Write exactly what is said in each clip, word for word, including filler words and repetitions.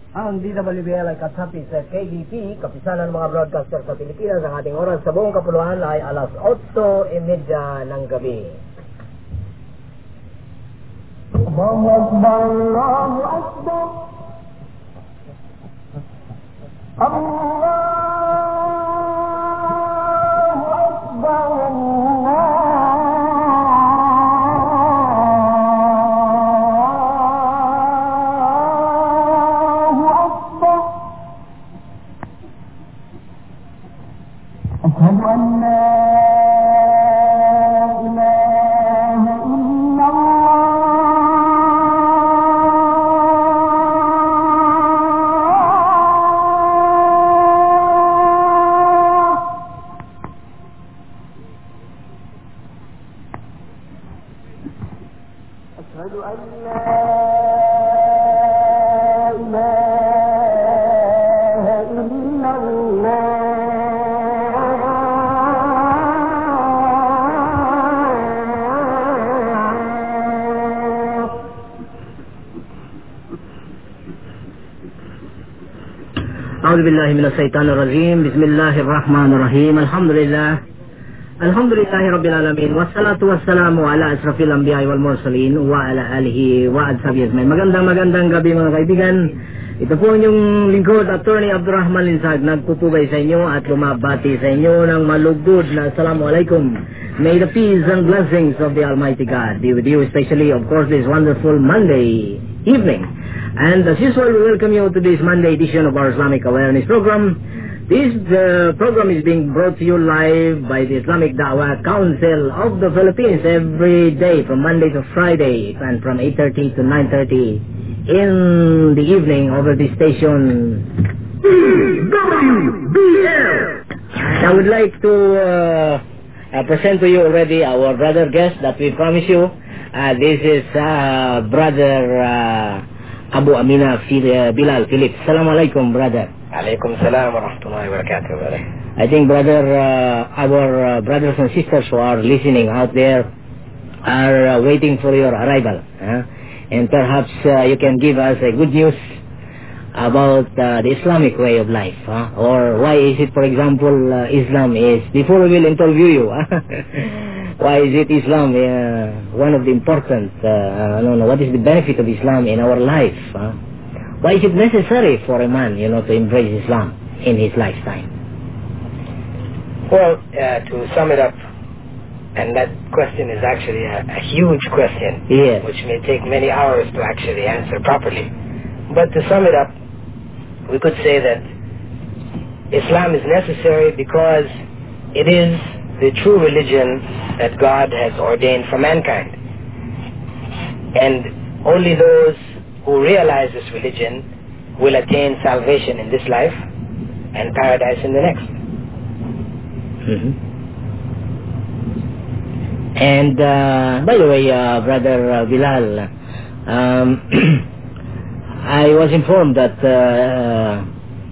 Ang D W B L ay kasapi sa K B P, Kapisanan ng mga Broadcaster sa Pilipinas. Ang ating oras sa buong kapuluan ay alas otso y media ng gabi. Allahu Akbar, Allahu Akbar, Allahu Akbar, أشهد أن لا إله إلا الله أشهد أن لا إله إلا الله أعوذ بالله من الشيطان الرجيم بسم الله الرحمن الرحيم الحمد لله الحمد لله رب العالمين والصلاة والسلام على أشرف الأنبياء والمرسلين وعلى آله وأصحابه أجمعين. Magandang magandang gabi mga kaibigan. Ito po yung lingkod, Attorney Abdurrahman Linsag, nagpupugay sa inyo at lumabati sa inyo ng malugod na Assalamualaikum. May the peace and blessings of the Almighty God be with you, especially of course this wonderful Monday evening. And as usual, we welcome you to this Monday edition of our Islamic Awareness Program. This uh, program is being brought to you live by the Islamic Dawah Council of the Philippines every day from Monday to Friday and from eight thirty to nine thirty in the evening over the station D W B L. I would like to uh, uh, present to you already our brother guest that we promise you. Uh, this is uh, brother... Uh, Abu Amina Bilal Philip. Assalamualaikum, brother. Alaikum salam wa rahmatullahi wa barakatuh. I think, brother, uh, our uh, brothers and sisters who are listening out there are uh, waiting for your arrival. Huh? And perhaps uh, you can give us a good news about uh, the Islamic way of life. Huh? Or why is it, for example, uh, Islam is, before we will interview you, why is it Islam uh, one of the important, uh, I don't know, what is the benefit of Islam in our life? Huh? Why is it necessary for a man, you know, to embrace Islam in his lifetime? Well, uh, to sum it up, and that question is actually a, a huge question, yes, which may take many hours to actually answer properly. But to sum it up, we could say that Islam is necessary because it is the true religion that God has ordained for mankind. And only those who realize this religion will attain salvation in this life and paradise in the next. Mm-hmm. And uh, by the way, uh, brother uh, Bilal, um, I was informed that uh,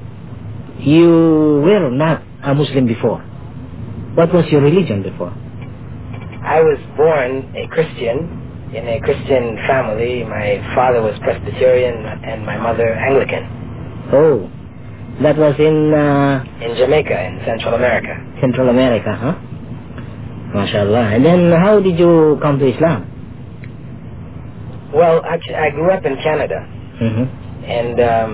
you were not a Muslim before. What was your religion before? I was born a Christian in a Christian family. My father was Presbyterian and my mother Anglican. Oh, that was in... Uh, in Jamaica, in Central America. Central America, huh? MashaAllah. And then how did you come to Islam? Well, actually, I grew up in Canada. Mm-hmm. And um,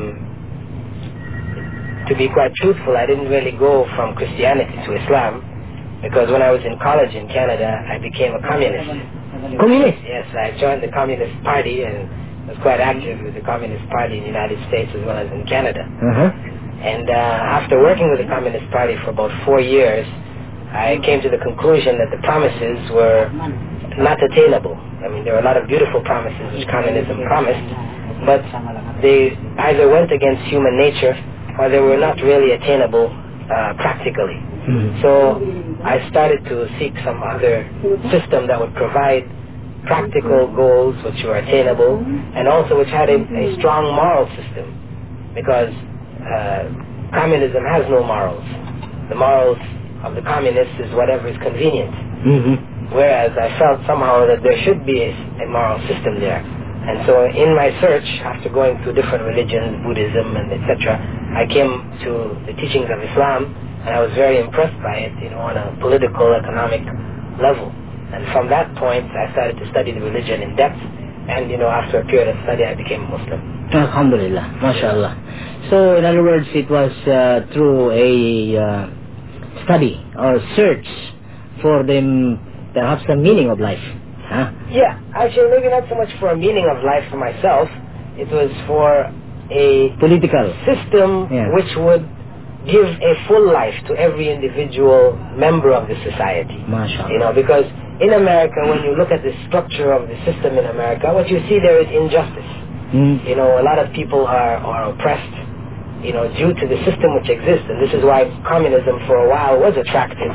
to be quite truthful, I didn't really go from Christianity to Islam. Because when I was in college in Canada, I became a communist. Communist? Yes, I joined the Communist Party and was quite active with the Communist Party in the United States as well as in Canada. Uh-huh. And uh, after working with the Communist Party for about four years, I came to the conclusion that the promises were not attainable. I mean, there were a lot of beautiful promises which communism promised, but they either went against human nature or they were not really attainable uh, practically. Mm-hmm. So I started to seek some other system that would provide practical goals which were attainable and also which had a, a strong moral system, because uh, communism has no morals. The morals of the communists is whatever is convenient. Mm-hmm. Whereas I felt somehow that there should be a, a moral system there. And so in my search, after going through different religions, Buddhism and et cetera, I came to the teachings of Islam, and I was very impressed by it, you know, on a political, economic level. And from that point, I started to study the religion in depth, and, you know, after a period of study, I became a Muslim. Alhamdulillah, mashallah. So, in other words, it was uh, through a uh, study or search for the, perhaps the meaning of life. Huh? Yeah, actually maybe not so much for a meaning of life for myself. It was for a political system yeah. which would give a full life to every individual member of the society. Mashallah. You know, because in America, when you look at the structure of the system in America, what you see there is injustice. Mm. You know, a lot of people are, are oppressed, you know, due to the system which exists, and this is why communism for a while was attractive.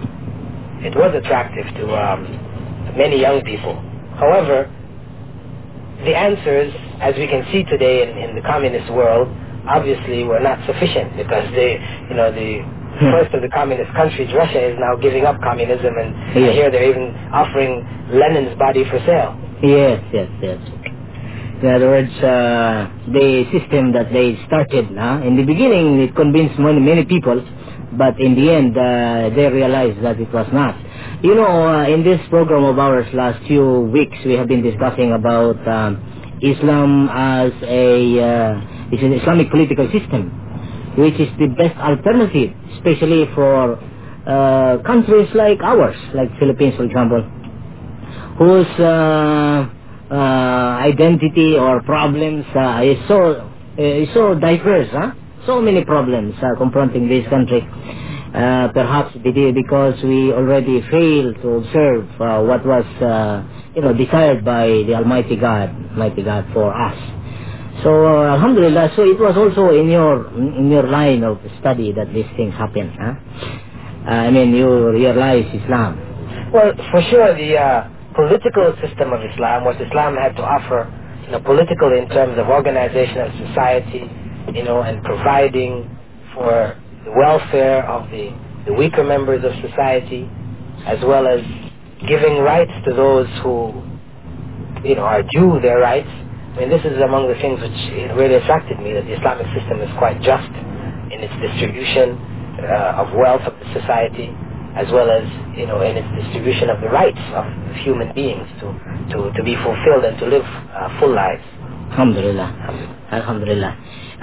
It was attractive to um, many young people. However, the answers, as we can see today in, in the communist world, obviously were not sufficient, because they, you know, the first of the communist countries, Russia, is now giving up communism, and yes. here they're even offering Lenin's body for sale. Yes, yes, yes. In other words, uh, the system that they started, huh? In the beginning it convinced many, many people, but in the end uh, they realized that it was not. You know, uh, in this program of ours last few weeks, we have been discussing about um, Islam as a uh, is an Islamic political system, which is the best alternative, especially for uh, countries like ours, like Philippines, for example, whose uh, uh, identity or problems uh, is so uh, is so diverse, huh? So many problems uh, confronting this country. Uh, perhaps because we already failed to observe uh, what was, uh, you know, desired by the Almighty God, Almighty God for us. So, uh, Alhamdulillah. So it was also in your in your line of study that these things happen, huh? Uh, I mean, you realize Islam. Well, for sure, the uh, political system of Islam, what Islam had to offer, you know, politically in terms of organization of society, you know, and providing for the welfare of the, the weaker members of society, as well as giving rights to those who, you know, are due their rights. I mean, this is among the things which really attracted me, that the Islamic system is quite just in its distribution uh, of wealth of the society, as well as, you know, in its distribution of the rights of human beings to, to, to be fulfilled and to live uh, full lives. Alhamdulillah. Alhamdulillah.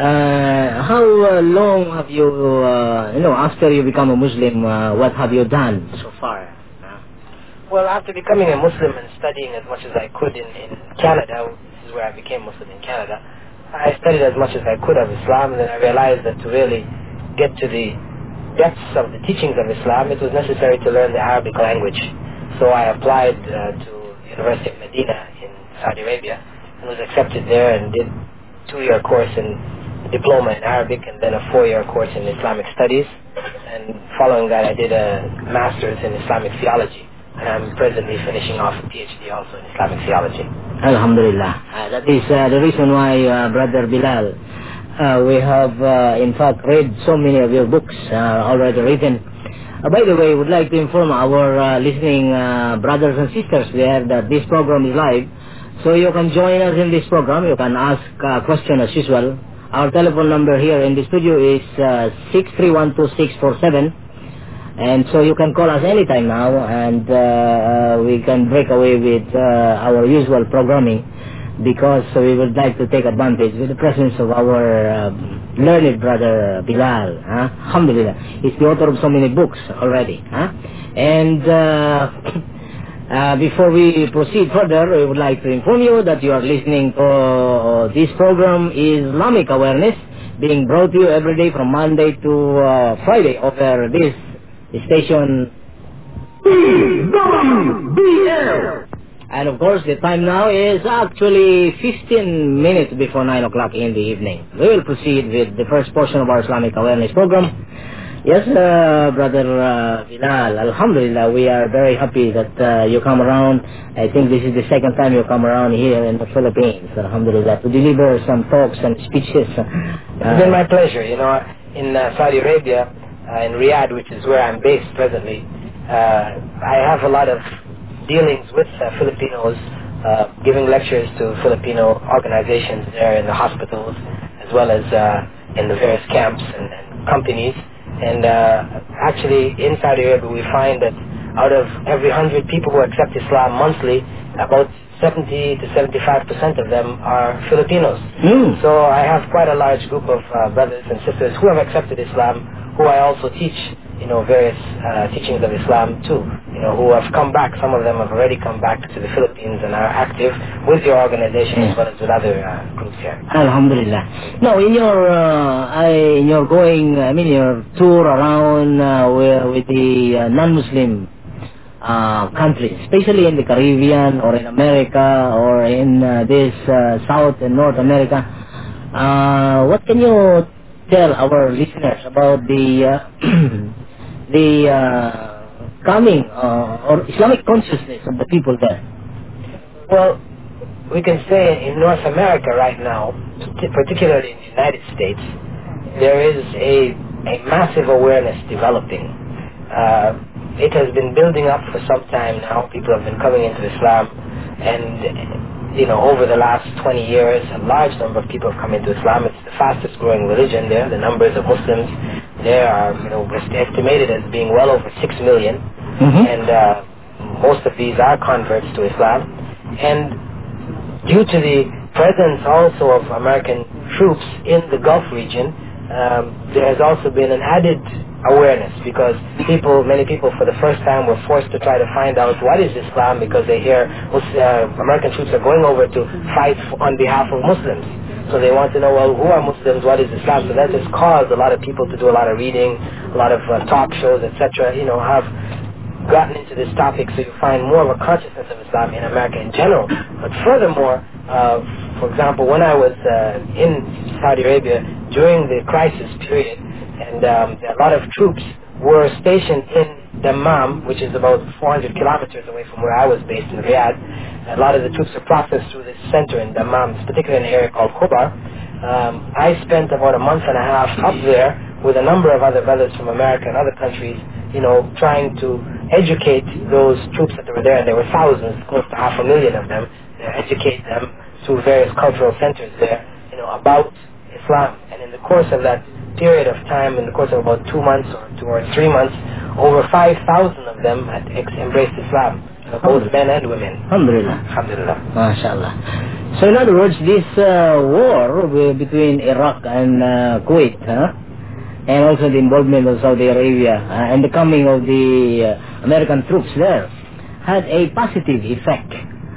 Uh, how uh, long have you, uh, you know, after you become a Muslim, uh, what have you done so far? Uh, well, after becoming a Muslim and studying as much as I could in, in Canada, this is where I became Muslim in Canada, I studied as much as I could of Islam, and then I realized that to really get to the depths of the teachings of Islam, it was necessary to learn the Arabic language. So I applied uh, to the University of Medina in Saudi Arabia, and was accepted there and did a two-year course in diploma in Arabic and then a four-year course in Islamic studies. And following that, I did a master's in Islamic theology. And I'm presently finishing off a PhD also in Islamic theology. Alhamdulillah. Uh, that is uh, the reason why, uh, Brother Bilal, uh, we have, uh, in fact, read so many of your books uh, already written. Uh, by the way, I would like to inform our uh, listening uh, brothers and sisters there that this program is live. So you can join us in this program. You can ask a question as usual. Our telephone number here in the studio is uh, six three one two six four seven. And so you can call us anytime now, and uh, uh, we can break away with uh, our usual programming, because uh, we would like to take advantage with the presence of our uh, learned brother Bilal. Huh? Alhamdulillah. He's the author of so many books already. Huh? And uh, uh, before we proceed further, we would like to inform you that you are listening to uh, this program, Islamic Awareness, being brought to you every day from Monday to uh, Friday over this station E W B L. And of course the time now is actually fifteen minutes before nine o'clock in the evening. We will proceed with the first portion of our Islamic Awareness program. Yes, uh, Brother uh, Bilal, Alhamdulillah, we are very happy that uh, you come around. I think this is the second time you come around here in the Philippines, Alhamdulillah, to deliver some talks and speeches. Uh, it's been my pleasure. You know, in uh, Saudi Arabia, Uh, in Riyadh, which is where I'm based presently, uh, I have a lot of dealings with uh, Filipinos uh, giving lectures to Filipino organizations there in the hospitals, as well as uh, in the various camps and, and companies. And uh, actually, in Saudi Arabia, we find that out of every hundred people who accept Islam monthly, about seventy to seventy-five percent of them are Filipinos. Mm. So I have quite a large group of uh, brothers and sisters who have accepted Islam, who I also teach, you know, various uh, teachings of Islam too, you know, who have come back. Some of them have already come back to the Philippines and are active with your organization, yeah, as well as with other uh, groups here. Alhamdulillah. Now, in your uh, I, in your going, I mean, your tour around uh, with, with the uh, non-Muslim uh, countries, especially in the Caribbean or in America or in uh, this uh, South and North America, uh, what can you tell our listeners about the uh, the uh, coming uh, or Islamic consciousness of the people there? Well, we can say in North America right now, particularly in the United States, there is a, a massive awareness developing. Uh, it has been building up for some time now. People have been coming into Islam, and you know, over the last twenty years, a large number of people have come into Islam. It's the fastest growing religion there. The numbers of Muslims there are, you know, estimated as being well over six million. Mm-hmm. And uh, most of these are converts to Islam. And due to the presence also of American troops in the Gulf region, um, there has also been an added awareness, because people, many people for the first time were forced to try to find out what is Islam, because they hear uh, American troops are going over to fight on behalf of Muslims. So they want to know, well, who are Muslims, what is Islam? So that has caused a lot of people to do a lot of reading, a lot of uh, talk shows, et cetera, you know, have gotten into this topic, so you find more of a consciousness of Islam in America in general. But furthermore, uh, for example, when I was uh, in Saudi Arabia during the crisis period, and um, a lot of troops were stationed in Dammam, which is about four hundred kilometers away from where I was based in Riyadh. A lot of the troops are processed through this center in Dammam, particularly in an area called Khobar. Um, I spent about a month and a half up there with a number of other brothers from America and other countries, you know, trying to educate those troops that were there, and there were thousands, close to half a million of them, and educate them through various cultural centers there, you know, about Islam. And in the course of that period of time, in the course of about two months or two or three months, over five thousand of them had ex- embraced Islam, you know, both men and women. Alhamdulillah. Alhamdulillah. MashaAllah. So in other words, this uh, war between Iraq and uh, Kuwait, huh? and also the involvement of Saudi Arabia uh, and the coming of the uh, American troops there, had a positive effect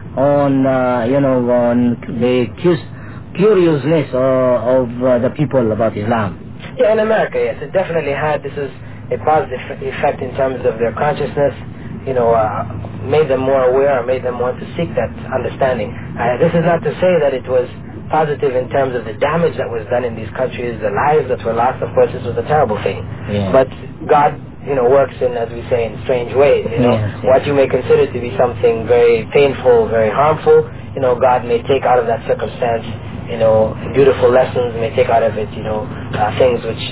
on, uh, you know, on the curiousness of, of uh, the people about Islam. Yeah, in America, yes, it definitely had. This is a positive effect in terms of their consciousness, you know, uh, made them more aware, made them want to seek that understanding. Uh, this is not to say that it was positive in terms of the damage that was done in these countries, the lives that were lost. Of course, this was a terrible thing. Yeah. But God, you know, works in, as we say, in strange ways. You know, yes, yes. What you may consider to be something very painful, very harmful, you know, God may take out of that circumstance, you know, beautiful lessons, may take out of it, you know, uh, things which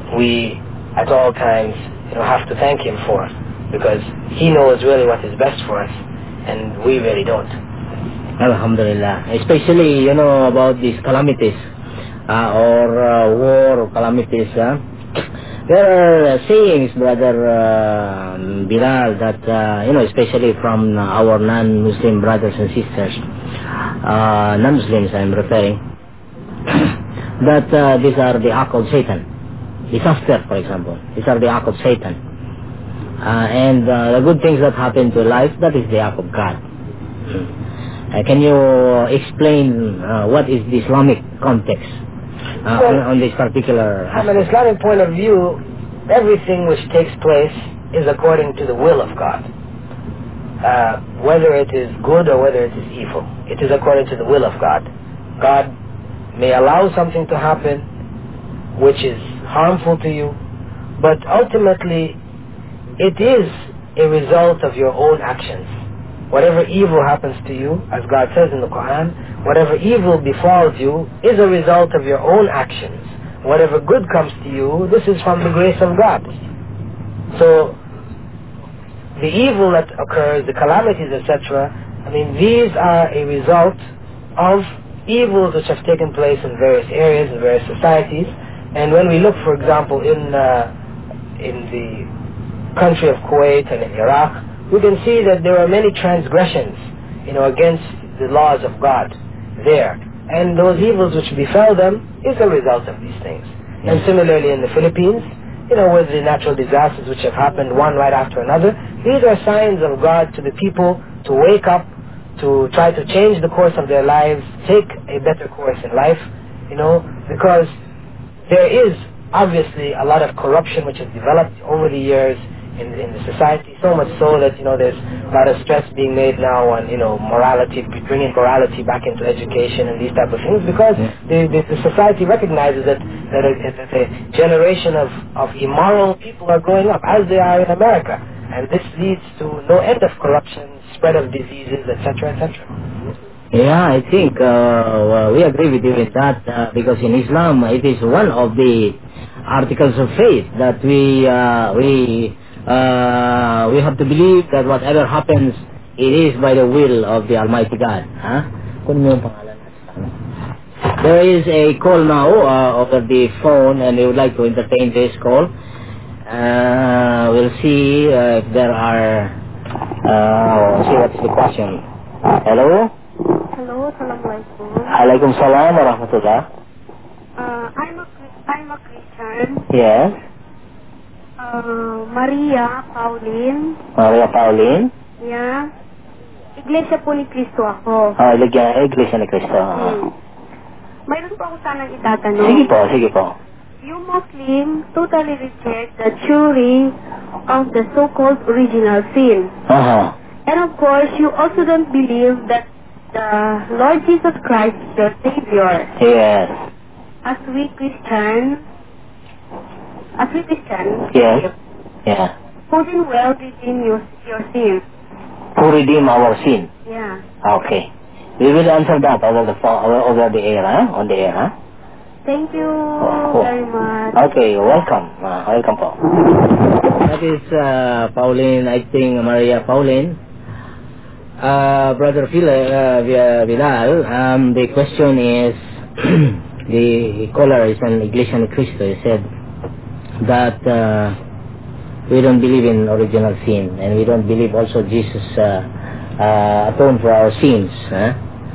we at all times, you know, have to thank Him for, because He knows really what is best for us, and we really don't. Alhamdulillah. Especially, you know, about these calamities, uh, or uh, war or calamities. Uh, there are uh, sayings, Brother uh, Bilal, that, uh, you know, especially from uh, our non-Muslim brothers and sisters, uh, non-Muslims I'm referring, that uh, these are the act of Satan. Disaster, for example. These are the act of Satan. Uh, and uh, the good things that happen to life, that is the act of God. Uh, can you explain uh, what is the Islamic context uh, well, on, on this particular aspect? From an Islamic point of view, everything which takes place is according to the will of God. Uh, whether it is good or whether it is evil, it is according to the will of God. God may allow something to happen which is harmful to you, but ultimately it is a result of your own actions. Whatever evil happens to you, as God says in the Quran, whatever evil befalls you is a result of your own actions. Whatever good comes to you, this is from the grace of God. So, the evil that occurs, the calamities, et cetera, I mean, these are a result of evils which have taken place in various areas, in various societies. And when we look, for example, in uh, in the country of Kuwait and in Iraq, we can see that there are many transgressions, you know, against the laws of God there. And those evils which befell them is a result of these things. Yes. And similarly in the Philippines, you know, with the natural disasters which have happened one right after another, these are signs of God to the people to wake up, to try to change the course of their lives, take a better course in life, you know, because there is obviously a lot of corruption which has developed over the years in, in the society, so much so that, you know, there's a lot of stress being made now on, you know, morality, bringing morality back into education and these type of things, because the, the, the society recognizes that, that, a, that a generation of, of immoral people are growing up, as they are in America. And this leads to no end of corruption, spread of diseases, et cetera, et cetera. Yeah, I think uh, well, we agree with you with that uh, because in Islam it is one of the articles of faith that we uh, we uh, we have to believe that whatever happens, it is by the will of the Almighty God. Huh? There is a call now uh, over the phone, and we would like to entertain this call. Uh, we'll see uh, if there are. Uh, see what is the question. Hello. Hello, Assalamualaikum. Alaikum salam wa rahmatullah. Uh, I'm a I'm a Christian. Yes. Uh, Maria Pauline. Maria Pauline. Yeah. Iglesia po ni Cristo ako. Oh, Iglesia, Iglesia ni Cristo. Hmm. Mayroon po ako sanang itatanong. Sige po, sige po. You Muslim totally reject the theory of the so-called original sin. Uh-huh. And of course, you also don't believe that the Lord Jesus Christ is your Savior. Yes. As we Christians, as we Christians, Yes. Yeah. who then will redeem your, your sin? To redeem our sin. Yeah. Okay. We will answer that over the phone, over the air, huh? On the air, huh? Thank you Oh, oh. very much. Okay, welcome. Uh, welcome po. That is uh, Pauline, I think Maria Pauline. Uh, Brother Phil, uh, Vidal, um, the question is, the caller is an Iglesia ni Cristo. He said that uh, we don't believe in original sin, and we don't believe also Jesus uh, uh, atoned for our sins. Huh?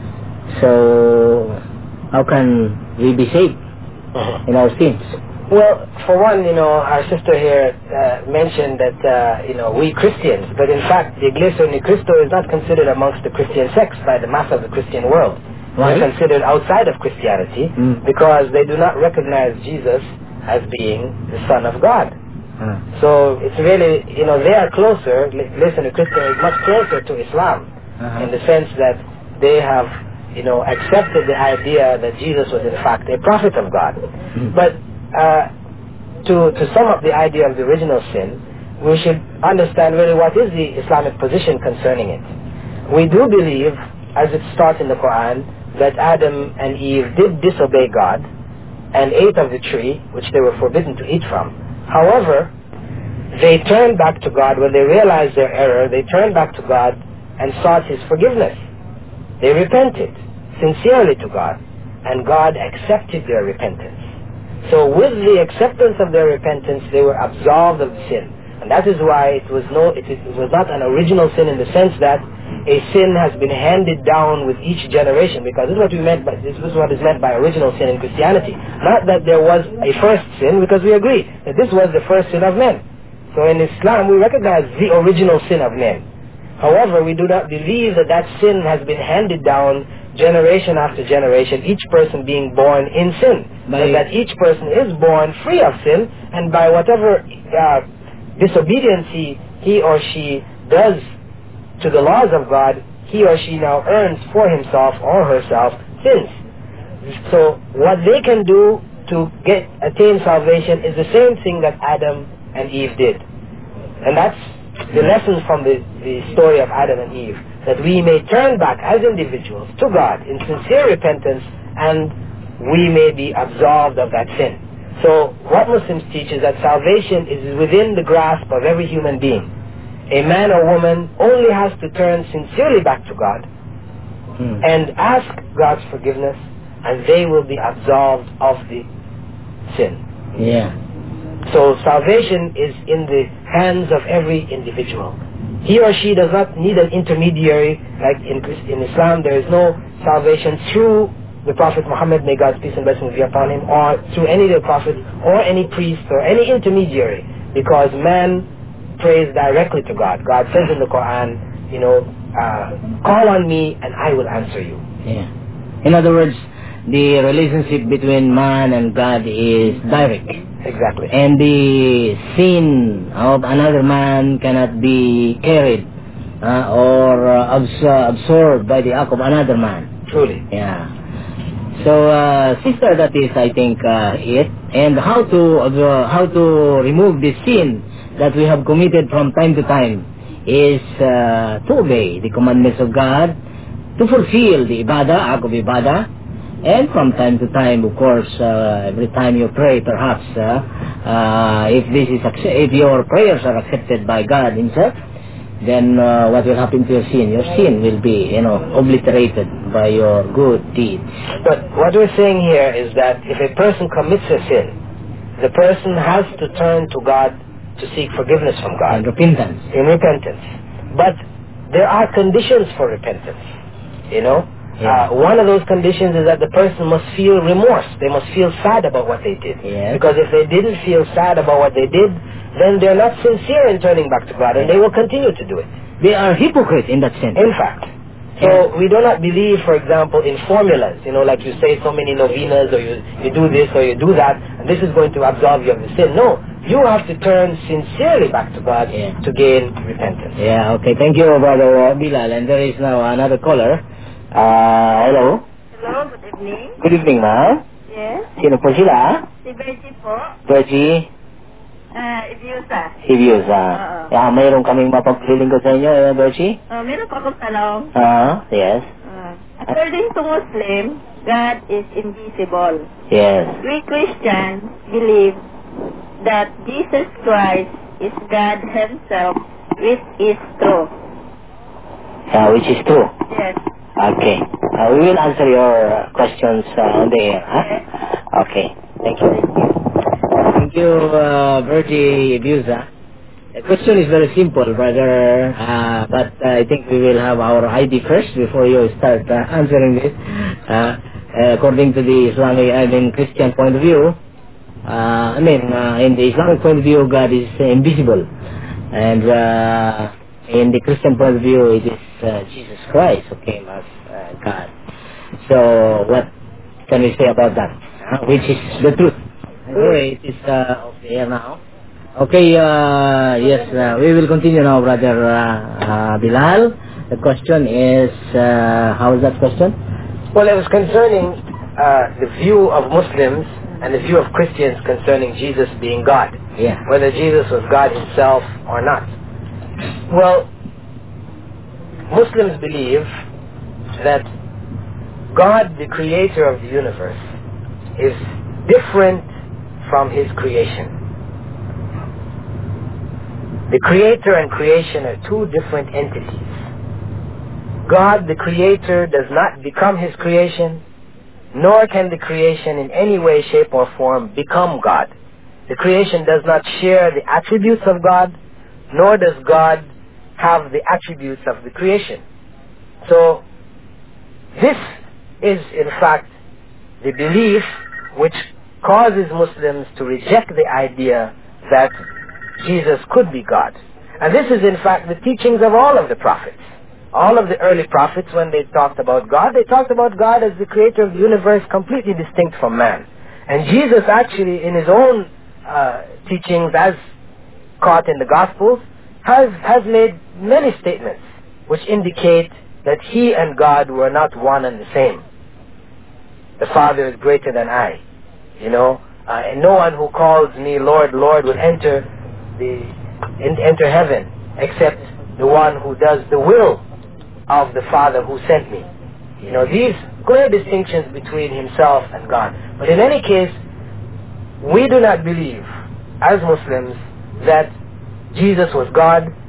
So, how can we be saved in our sins? Well, for one, you know, our sister here uh, mentioned that, uh, you know, we Christians, but in fact, the Iglesia ni Cristo is not considered amongst the Christian sects by the mass of the Christian world. Why? They're considered outside of Christianity Mm. because they do not recognize Jesus as being the Son of God. Uh. So it's really, you know, they are closer, Iglesia ni Cristo is much closer to Islam Uh-huh. in the sense that they have, you know, accepted the idea that Jesus was in fact a prophet of God. Mm. But Uh, to, to sum up the idea of the original sin, we should understand really what is the Islamic position concerning it. We do believe, as it starts in the Quran, that Adam and Eve did disobey God and ate of the tree which they were forbidden to eat from. However, they turned back to God when they realized their error. They turned back to God and sought His forgiveness. They repented sincerely to God, and God accepted their repentance. So with the acceptance of their repentance, they were absolved of the sin. And that is why it was no, it, it was not an original sin in the sense that a sin has been handed down with each generation, because this is what we meant by, this is what is meant by original sin in Christianity. Not that there was a first sin, because we agree that this was the first sin of men. So in Islam, we recognize the original sin of men. However, we do not believe that that sin has been handed down generation after generation, each person being born in sin. But that each person is born free of sin, and by whatever uh, disobedience he, he or she does to the laws of God, he or she now earns for himself or herself sins. So what they can do to get attain salvation is the same thing that Adam and Eve did. And that's the lesson from the, the story of Adam and Eve, that we may turn back as individuals to God in sincere repentance, and we may be absolved of that sin. So what Muslims teach is that salvation is within the grasp of every human being. a man or woman only has to turn sincerely back to God Mm. and ask God's forgiveness, and they will be absolved of the sin. Yeah. So salvation is in the hands of every individual. He or she does not need an intermediary. Like in, Christ- in Islam, there is no salvation through the Prophet Muhammad, may God's peace and blessings be upon him, or through any of the prophets, or any priest, or any intermediary, because man prays directly to God. God says in the Quran, you know, uh, call on me and I will answer you. Yeah. In other words, the relationship between man and God is direct. Exactly. And the sin of another man cannot be carried uh, or uh, absor- absorbed by the act of another man. Truly. Yeah. So, uh, sister, that is, I think, uh, it. And how to uh, how to remove the sin that we have committed from time to time is uh, to obey the commandments of God, to fulfill the ibadah, act of ibadah, and from time to time, of course, uh, every time you pray, perhaps, uh, uh, if this is acce- if your prayers are accepted by God Himself, then uh, what will happen to your sin? Your sin will be, you know, obliterated by your good deeds. But what we're saying here is that if a person commits a sin, the person has to turn to God to seek forgiveness from God. And repentance. In repentance. But there are conditions for repentance. You know? Yeah. Uh, one of those conditions is that the person must feel remorse. They must feel sad about what they did. Yes. Because if they didn't feel sad about what they did, then they're not sincere in turning back to God, and they will continue to do it. They are hypocrites in that sense. In fact. So Yeah. we do not believe, for example, in formulas. You know, like you say so many novenas, or you, you do this or you do that, and this is going to absolve you of the sin. No. You have to turn sincerely back to God Yeah. to gain repentance. Yeah, okay. Thank you, Brother uh, Bilal. And there is now another caller. Uh, hello. Hello, good evening. Good evening, ma'am. Yes, Sino po sila? si Betty po. Bergie Ah, Ibiusa. Hibiosa. Oo. Yeah, mayroon kaming mapagpilingkod sa inyo, eh, Bergie? Uh, meron pa akong tanong. Ah, yes. Uh, according to Muslim, God is invisible. Yes. We Christians believe that Jesus Christ is God Himself, which is true. Yeah, which is true. Yes. Okay. Uh, we will answer your uh, questions uh, on the air. Huh? Okay. Thank you. Thank you, uh, Bertie Abusa. The question is very simple, brother, uh, but uh, I think we will have our I D first before you start uh, answering this. Uh, uh, according to the Islamic, I mean, Christian point of view, uh, I mean, uh, in the Islamic point of view, God is uh, invisible. And uh, in the Christian point of view, it is uh, Jesus Christ who came as uh, God. So, what can we say about that? Uh, which is the truth? Anyway, it is uh, off the air now. Okay, uh, yes, uh, we will continue now, Brother uh, uh, Bilal. The question is, uh, how is that question? Well, it was concerning uh, the view of Muslims and the view of Christians concerning Jesus being God. Yeah. Whether Jesus was God Himself or not. Well, Muslims believe that God, the creator of the universe, is different from His creation. The creator and creation are two different entities. God, the creator, does not become His creation, nor can the creation in any way, shape, or form become God. The creation does not share the attributes of God, nor does God have the attributes of the creation. So, this is in fact the belief which causes Muslims to reject the idea that Jesus could be God. And this is in fact the teachings of all of the prophets. All of the early prophets, when they talked about God, they talked about God as the creator of the universe, completely distinct from man. And Jesus actually, in His own uh, teachings, as caught in the Gospels, has, has made many statements which indicate that He and God were not one and the same. The Father is greater than I. You know, uh, and no one who calls me Lord, Lord will enter the in, enter heaven except the one who does the will of the Father who sent me. You know, these clear distinctions between Himself and God. But in any case, we do not believe, as Muslims, that Jesus was God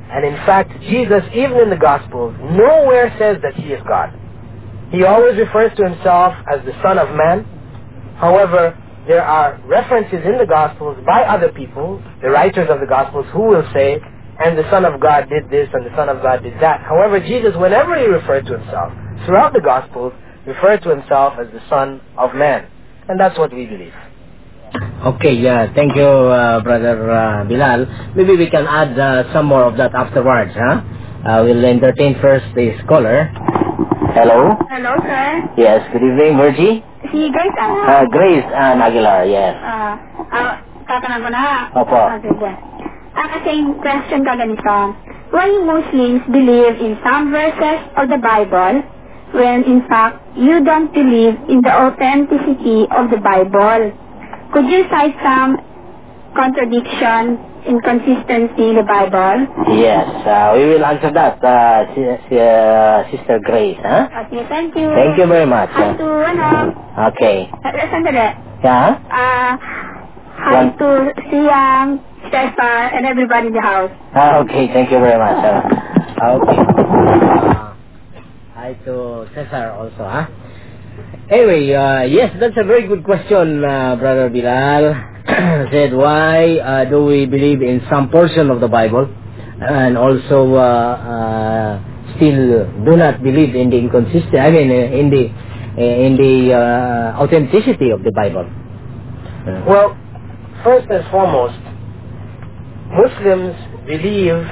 And in fact, Jesus, even in the Gospels, nowhere says that he is God. He always refers to himself as the Son of Man. However, there are references in the Gospels by other people, the writers of the Gospels, who will say, and the Son of God did this, and the Son of God did that. However, Jesus, whenever he referred to himself, throughout the Gospels, referred to himself as the Son of Man. And that's what we believe. Okay, yeah, thank you, uh, Brother uh, Bilal. Maybe we can add uh, some more of that afterwards, huh? Uh, we'll entertain first the scholar. Hello? Hello, sir. Yes, good evening, Virgie. Si Grace Ann. Uh, Grace Ann Aguilar, yes. Ah, ah, tatanong ko na. Opo. Ah, sige. Ah, kasi yung question ka ganito. Why Muslims believe in some verses of the Bible when in fact you don't believe in the authenticity of the Bible? Could you cite some contradiction, inconsistency in the Bible? Yes, uh, we will answer that, uh, si, si, uh, Sister Grace, huh? Okay, thank you. Thank you very much. Hi to, ano? Okay. Uh, sandali. Yeah? Ah, hi One- to Siyang, Stefan, and everybody in the house. Ah, okay, thank you very much. Uh, okay. Uh, hi to Cesar also, huh? Anyway, uh, yes, that's a very good question, uh, Brother Bilal. Said, why uh, do we believe in some portion of the Bible and also uh, uh, still do not believe in the inconsistency, I mean, uh, in the uh, in the uh, authenticity of the Bible? Uh, Well, first and foremost, Muslims believe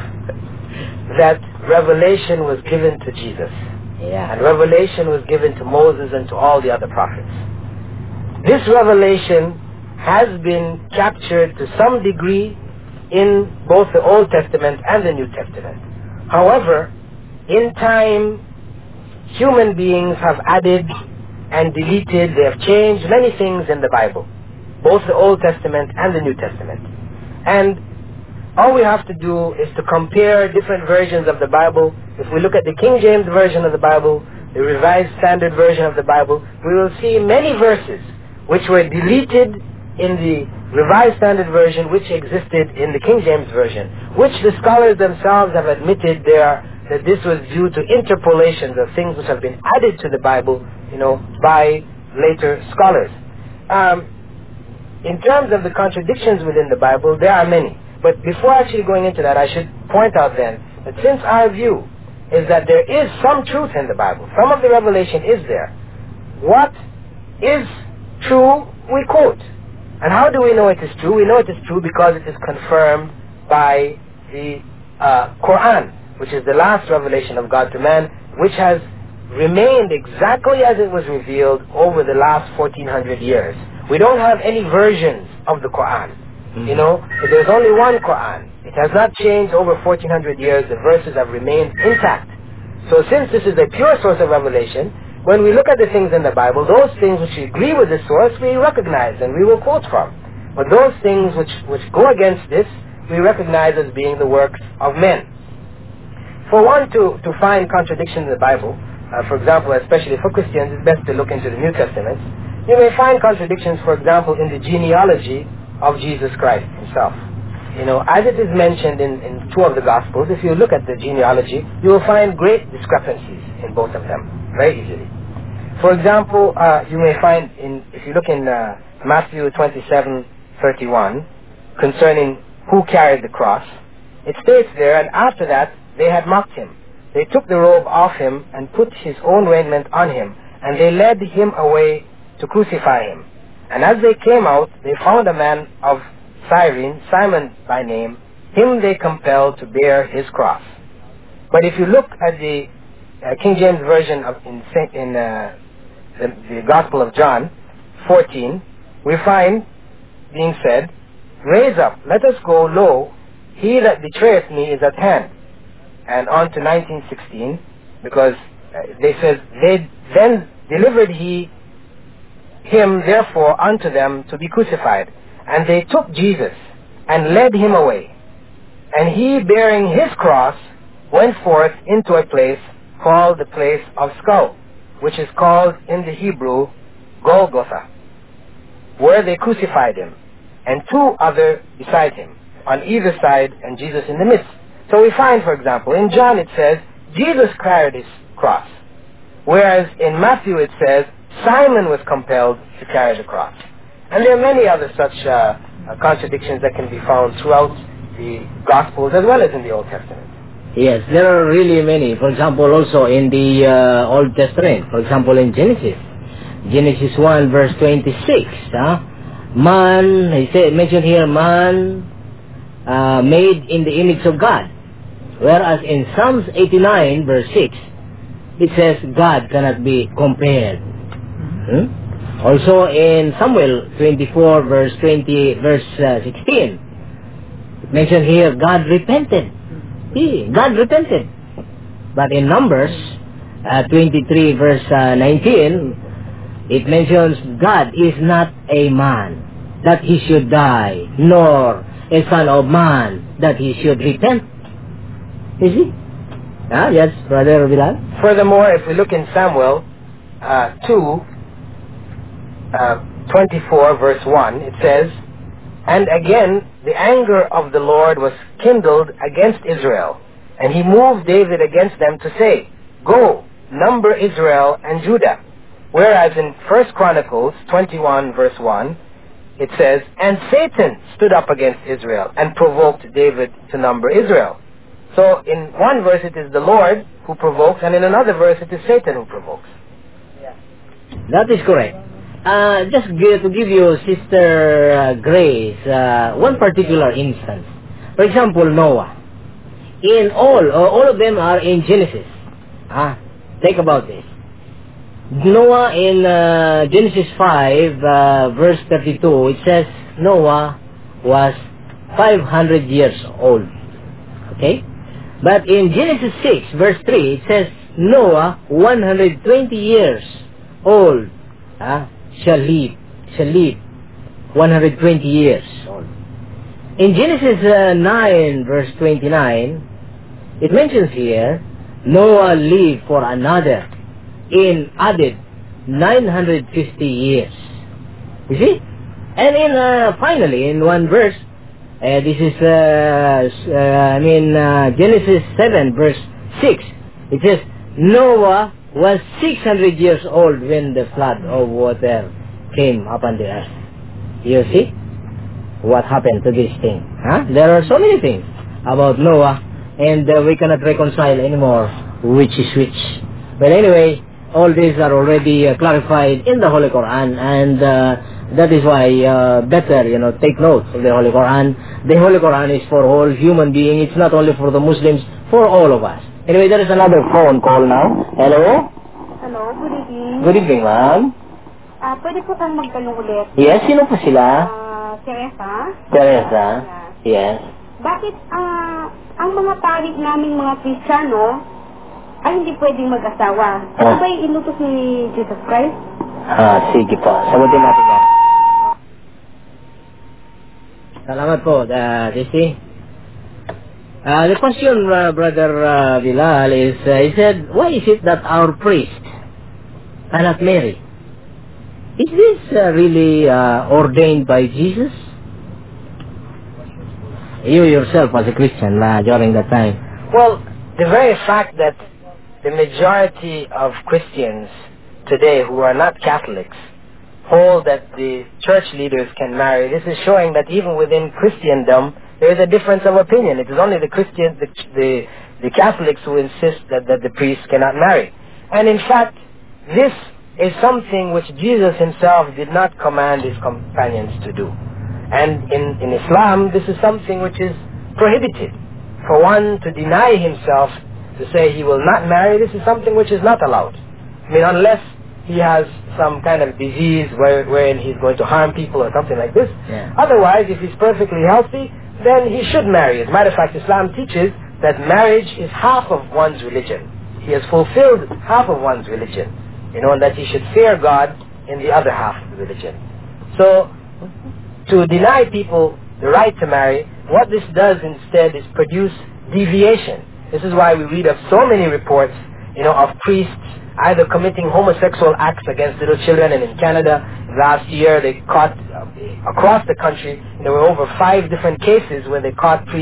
that revelation was given to Jesus. yeah. And revelation was given to Moses and to all the other prophets. This revelation has been captured to some degree in both the Old Testament and the New Testament. However, in time, human beings have added and deleted, they have changed many things in the Bible, both the Old Testament and the New Testament. And all we have to do is to compare different versions of the Bible. If we look at the King James Version of the Bible, the Revised Standard Version of the Bible, we will see many verses which were deleted in the Revised Standard Version, which existed in the King James Version, which the scholars themselves have admitted there that this was due to interpolations of things which have been added to the Bible, you know, by later scholars. Um, in terms of the contradictions within the Bible, there are many. But before actually going into that, I should point out then that since our view is that there is some truth in the Bible, some of the revelation is there, what is true, we quote. And how do we know it is true? We know it is true because it is confirmed by the uh, Quran, which is the last revelation of God to man, which has remained exactly as it was revealed over the last fourteen hundred years. We don't have any versions of the Quran. You know, there's only one Quran. It has not changed over fourteen hundred years. The verses have remained intact. So since this is a pure source of revelation, when we look at the things in the Bible, those things which agree with the source, we recognize and we will quote from. But those things which, which go against this, we recognize as being the works of men. For one to, to find contradiction in the Bible, uh, for example, especially for Christians, it's best to look into the New Testament. You may find contradictions, for example, in the genealogy of Jesus Christ himself. You know, as it is mentioned in, in two of the Gospels, if you look at the genealogy, you will find great discrepancies in both of them, very easily. For example, uh, you may find, in if you look in uh, Matthew twenty-seven thirty-one, concerning who carried the cross, it states there, and after that, they had mocked him. They took the robe off him and put his own raiment on him, and they led him away to crucify him. And as they came out, they found a man of Cyrene, Simon by name. Him they compelled to bear his cross. But if you look at the uh, King James Version of in, in uh, the, the Gospel of John fourteen, we find being said, "Raise up, let us go, lo, he that betrayeth me is at hand." And on to nineteen sixteen, because uh, they says, "They then delivered he him therefore unto them to be crucified. And they took Jesus and led him away. And he, bearing his cross, went forth into a place called the place of skull, which is called in the Hebrew Golgotha, where they crucified him, and two other beside him, on either side, and Jesus in the midst. So we find, for example, in John it says, Jesus carried his cross. Whereas in Matthew it says, Simon was compelled to carry the cross. And there are many other such uh, uh, contradictions that can be found throughout the Gospels as well as in the Old Testament. Yes, there are really many. For example, also in the uh, Old Testament, for example in Genesis, Genesis one verse twenty-six, huh? Man, he said, mentioned here, man uh, made in the image of God. Whereas in Psalms eighty-nine verse six, it says God cannot be compared. Hmm? Also in Samuel twenty-four verse twenty, verse uh, sixteen, it mentioned here God repented. He, God repented. But in Numbers uh, twenty-three verse uh, nineteen, it mentions God is not a man that he should die, nor a son of man that he should repent. You see? Ah, yes, Brother Bilal. Furthermore, if we look in Samuel uh, two, uh, twenty-four verse one, it says, and again the anger of the Lord was kindled against Israel, and he moved David against them to say, go, number Israel and Judah. Whereas in First Chronicles twenty-one verse one, it says, and Satan stood up against Israel and provoked David to number Israel. So in one verse it is the Lord who provokes, and in another verse it is Satan who provokes. That is correct. Uh, just give, to give you, Sister uh, Grace, uh, one particular instance. For example, Noah. In all, uh, all of them are in Genesis. Ah, think about this. Noah in uh, Genesis five, uh, verse thirty-two, it says Noah was five hundred years old. Okay? But in Genesis six, verse three, it says Noah, one hundred twenty years old, uh, shall live, shall live, one hundred twenty years old. In Genesis uh, nine, verse twenty-nine, it mentions here, Noah lived for another, in added, nine hundred fifty years. You see? And in, uh, finally, in one verse, Uh, this is, uh, uh, I mean, uh, Genesis seven, verse six. It says, Noah was six hundred years old when the flood of water came upon the earth. You see what happened to this thing? Huh? There are so many things about Noah, and uh, we cannot reconcile anymore which is which. But anyway, all these are already uh, clarified in the Holy Quran, and uh, that is why uh, better, you know, take note of the Holy Quran. The Holy Quran is for all human beings. It's not only for the Muslims, for all of us. Anyway, there is another phone call now. Hello? Hello, good evening. Good evening, ma'am. Ah, pwede po kang magtanong ulit. Yes, sino po sila? Ah, Teresa? Teresa? Yes. Bakit ah ang mga parig naming mga Kristiyano ay hindi pwedeng mag-asawa? Ano Ah. ba yung inutos ni Jesus Christ? Ah, sige po. Sagutin natin yan. Salamat po, uh, Desi. Uh, the question, uh, Brother uh, Bilal, is, uh, he said, why is it that our priest cannot marry? Is this uh, really uh, ordained by Jesus? You yourself as a Christian uh, during that time. Well, the very fact that the majority of Christians today who are not Catholics hold that the church leaders can marry, this is showing that even within Christendom there is a difference of opinion. It is only the Christian, the, the, the Catholics who insist that, that the priests cannot marry. And in fact, this is something which Jesus himself did not command his companions to do. And in, in Islam, this is something which is prohibited. For one to deny himself, to say he will not marry, this is something which is not allowed. I mean, unless he has some kind of disease where, wherein he's going to harm people or something like this. Yeah. Otherwise, if he's perfectly healthy, then he should marry. As a matter of fact, Islam teaches that marriage is half of one's religion. He has fulfilled half of one's religion. You know, and that he should fear God in the other half of the religion. So, to deny people the right to marry, what this does instead is produce deviation. This is why we read of so many reports, you know, of priests either committing homosexual acts against little children. And in Canada, last year they caught, uh, across the country, there were over five different cases where they caught priests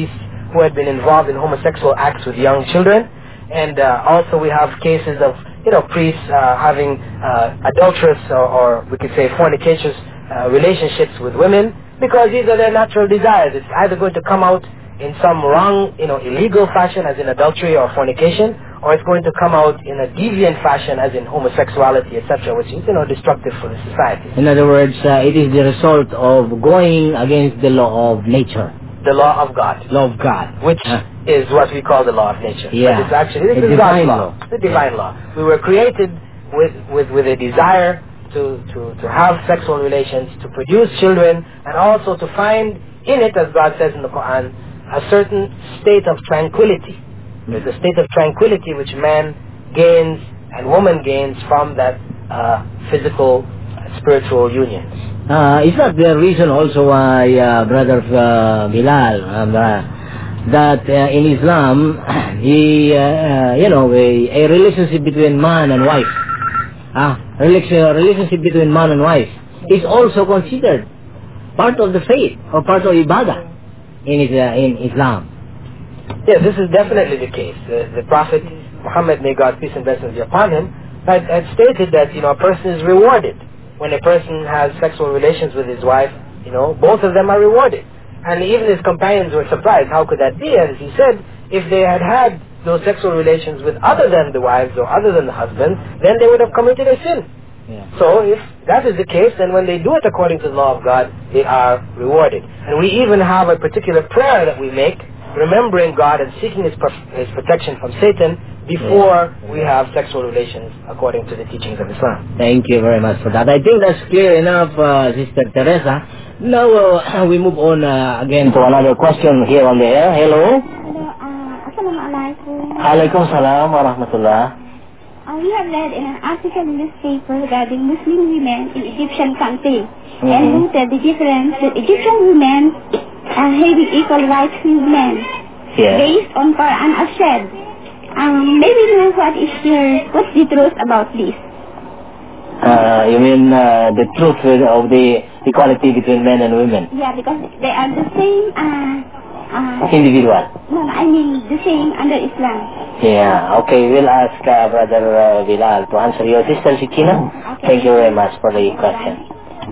who had been involved in homosexual acts with young children. And uh, also we have cases of, you know, priests uh, having uh, adulterous or, or we could say fornicacious uh, relationships with women, because these are their natural desires. It's either going to come out in some wrong, you know, illegal fashion as in adultery or fornication, or it's going to come out in a deviant fashion as in homosexuality, et cetera, which is, you know, destructive for the society. In other words, uh, it is the result of going against the law of nature. The law of God. Law of God. Which uh. is what we call the law of nature. Yeah. But it's actually, this the is God's divine law. law. The divine yeah. law. We were created with, with, with a desire to, to, to have sexual relations, to produce children, and also to find in it, as God says in the Quran, a certain state of tranquility. There's a state of tranquility which man gains and woman gains from that uh, physical, uh, spiritual union. Uh, is that the reason also why, uh, Brother uh, Bilal, um, uh, that uh, in Islam, he, uh, uh, you know, a, a relationship between man and wife, uh, relation, relationship between man and wife is also considered part of the faith or part of ibadah in, uh, in Islam? Yes, this is definitely the case. The, the Prophet Muhammad, may God's peace and blessings be upon him, had, had stated that, you know, a person is rewarded when a person has sexual relations with his wife. You know, both of them are rewarded. And even his companions were surprised. How could that be? As he said, if they had had those sexual relations with other than the wives or other than the husband, then they would have committed a sin. Yeah. So if that is the case, then when they do it according to the law of God, they are rewarded. And we even have a particular prayer that we make, remembering God and seeking His, his protection from Satan before we have sexual relations according to the teachings of Islam. Thank you very much for that. I think that's clear enough, uh, Sister Teresa. Now uh, we move on uh, again to another question here on the air. Hello. Hello. Uh, Assalamualaikum. Alaikum salam wa rahmatullah. Uh, we have read in an article in newspaper regarding Muslim women in Egyptian country, Mm-hmm. and noted the difference that Egyptian women are having equal rights with men, Yes. based on Quran as said. Um, maybe know what is your, what's the truth about this? Uh, you mean uh, the truth of the equality between men and women? Yeah, because they are the same, uh, uh, Individual. no, I mean the same under Islam. Yeah, okay, we'll ask uh, Brother uh, Bilal to answer your sister Sikina. Okay. Thank you very much for the question.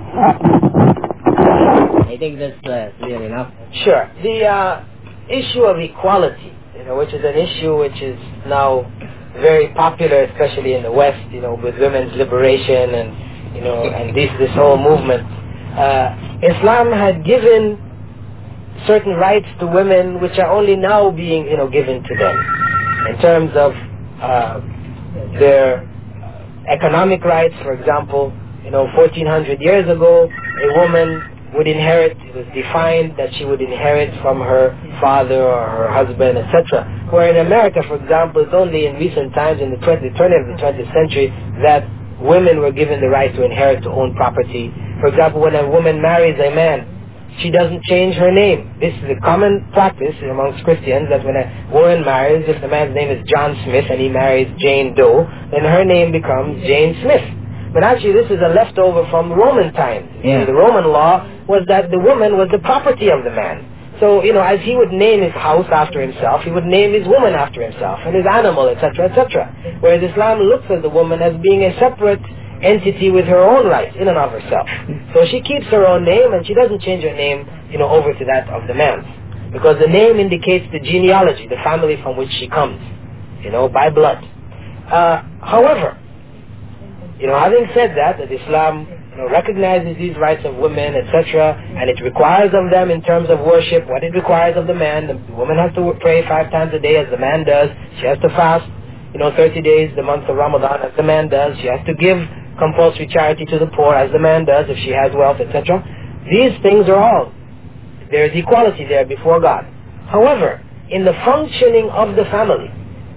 I think that's uh, clear enough. Sure. The uh, issue of equality, you know, which is an issue which is now very popular, especially in the West, you know, with women's liberation and, you know, and this this whole movement. Uh, Islam had given certain rights to women which are only now being, you know, given to them in terms of uh, their economic rights. For example, you know, fourteen hundred years ago, a woman would inherit, it was defined that she would inherit from her father or her husband, et cetera. Where in America, for example, it's only in recent times, in the twentieth, turn of the twentieth century, that women were given the right to inherit, to own property. For example, when a woman marries a man, she doesn't change her name. This is a common practice amongst Christians, that when a woman marries, if the man's name is John Smith and he marries Jane Doe, then her name becomes Jane Smith. But actually this is a leftover from Roman times. Yeah. The Roman law was that the woman was the property of the man. So, you know, as he would name his house after himself, he would name his woman after himself, and his animal, et cetera, et cetera. Whereas Islam looks at the woman as being a separate entity with her own rights in and of herself. So she keeps her own name, and she doesn't change her name, you know, over to that of the man's. Because the name indicates the genealogy, the family from which she comes, you know, by blood. Uh, however, you know, having said that, that Islam, you know, recognizes these rights of women, et cetera, and it requires of them in terms of worship what it requires of the man. The woman has to pray five times a day as the man does. She has to fast, you know, thirty days the month of Ramadan as the man does. She has to give compulsory charity to the poor as the man does if she has wealth, et cetera. These things are all, there is equality there before God. However, in the functioning of the family,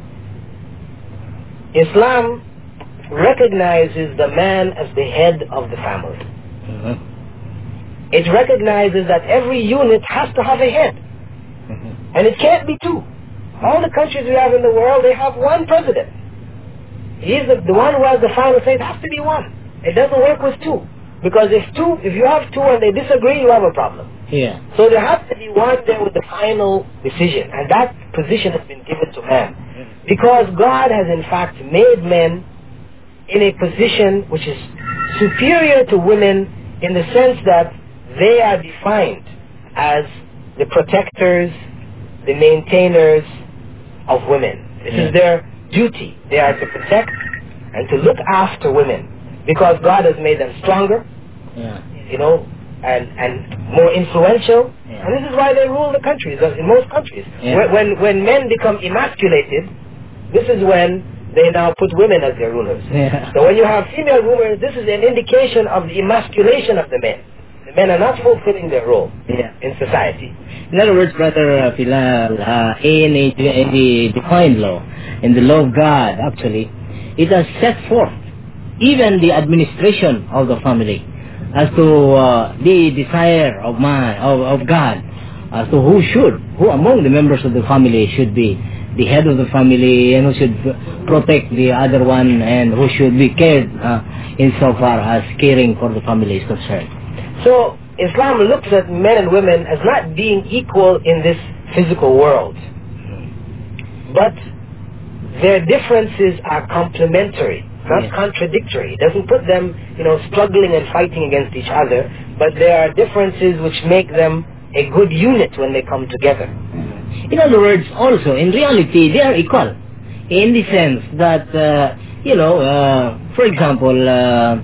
Islam recognizes the man as the head of the family. Mm-hmm. It recognizes that every unit has to have a head. Mm-hmm. And it can't be two. All the countries we have in the world, they have one president. He's the, the one who has the final say. It has to be one. It doesn't work with two. Because if two, if you have two and they disagree, you have a problem. Yeah. So there has to be one there with the final decision, and that position has been given to man. Because God has in fact made men in a position which is superior to women in the sense that they are defined as the protectors, the maintainers of women. This Yeah. is their duty. They are to protect and to look after women because God has made them stronger, Yeah. you know, and, and more influential. Yeah. And this is why they rule the countries, uh, in most countries. Yeah. When, when, when men become emasculated, this is when they now put women as their rulers. Yeah. So when you have female rulers, this is an indication of the emasculation of the men. The men are not fulfilling their role Yeah. in society. In other words, Brother uh, Bilal, uh, in, a, in the divine law, in the law of God, actually, it has set forth even the administration of the family as to uh, the desire of man, of, of God, as to who should, who among the members of the family should be the head of the family and who should protect the other one and who should be cared uh, insofar as caring for the family is concerned. So Islam looks at men and women as not being equal in this physical world, but their differences are complementary, not Yeah. contradictory. It doesn't put them, you know, struggling and fighting against each other, but there are differences which make them a good unit when they come together. In other words, also, in reality, they are equal in the sense that, uh, you know, uh, for example, uh,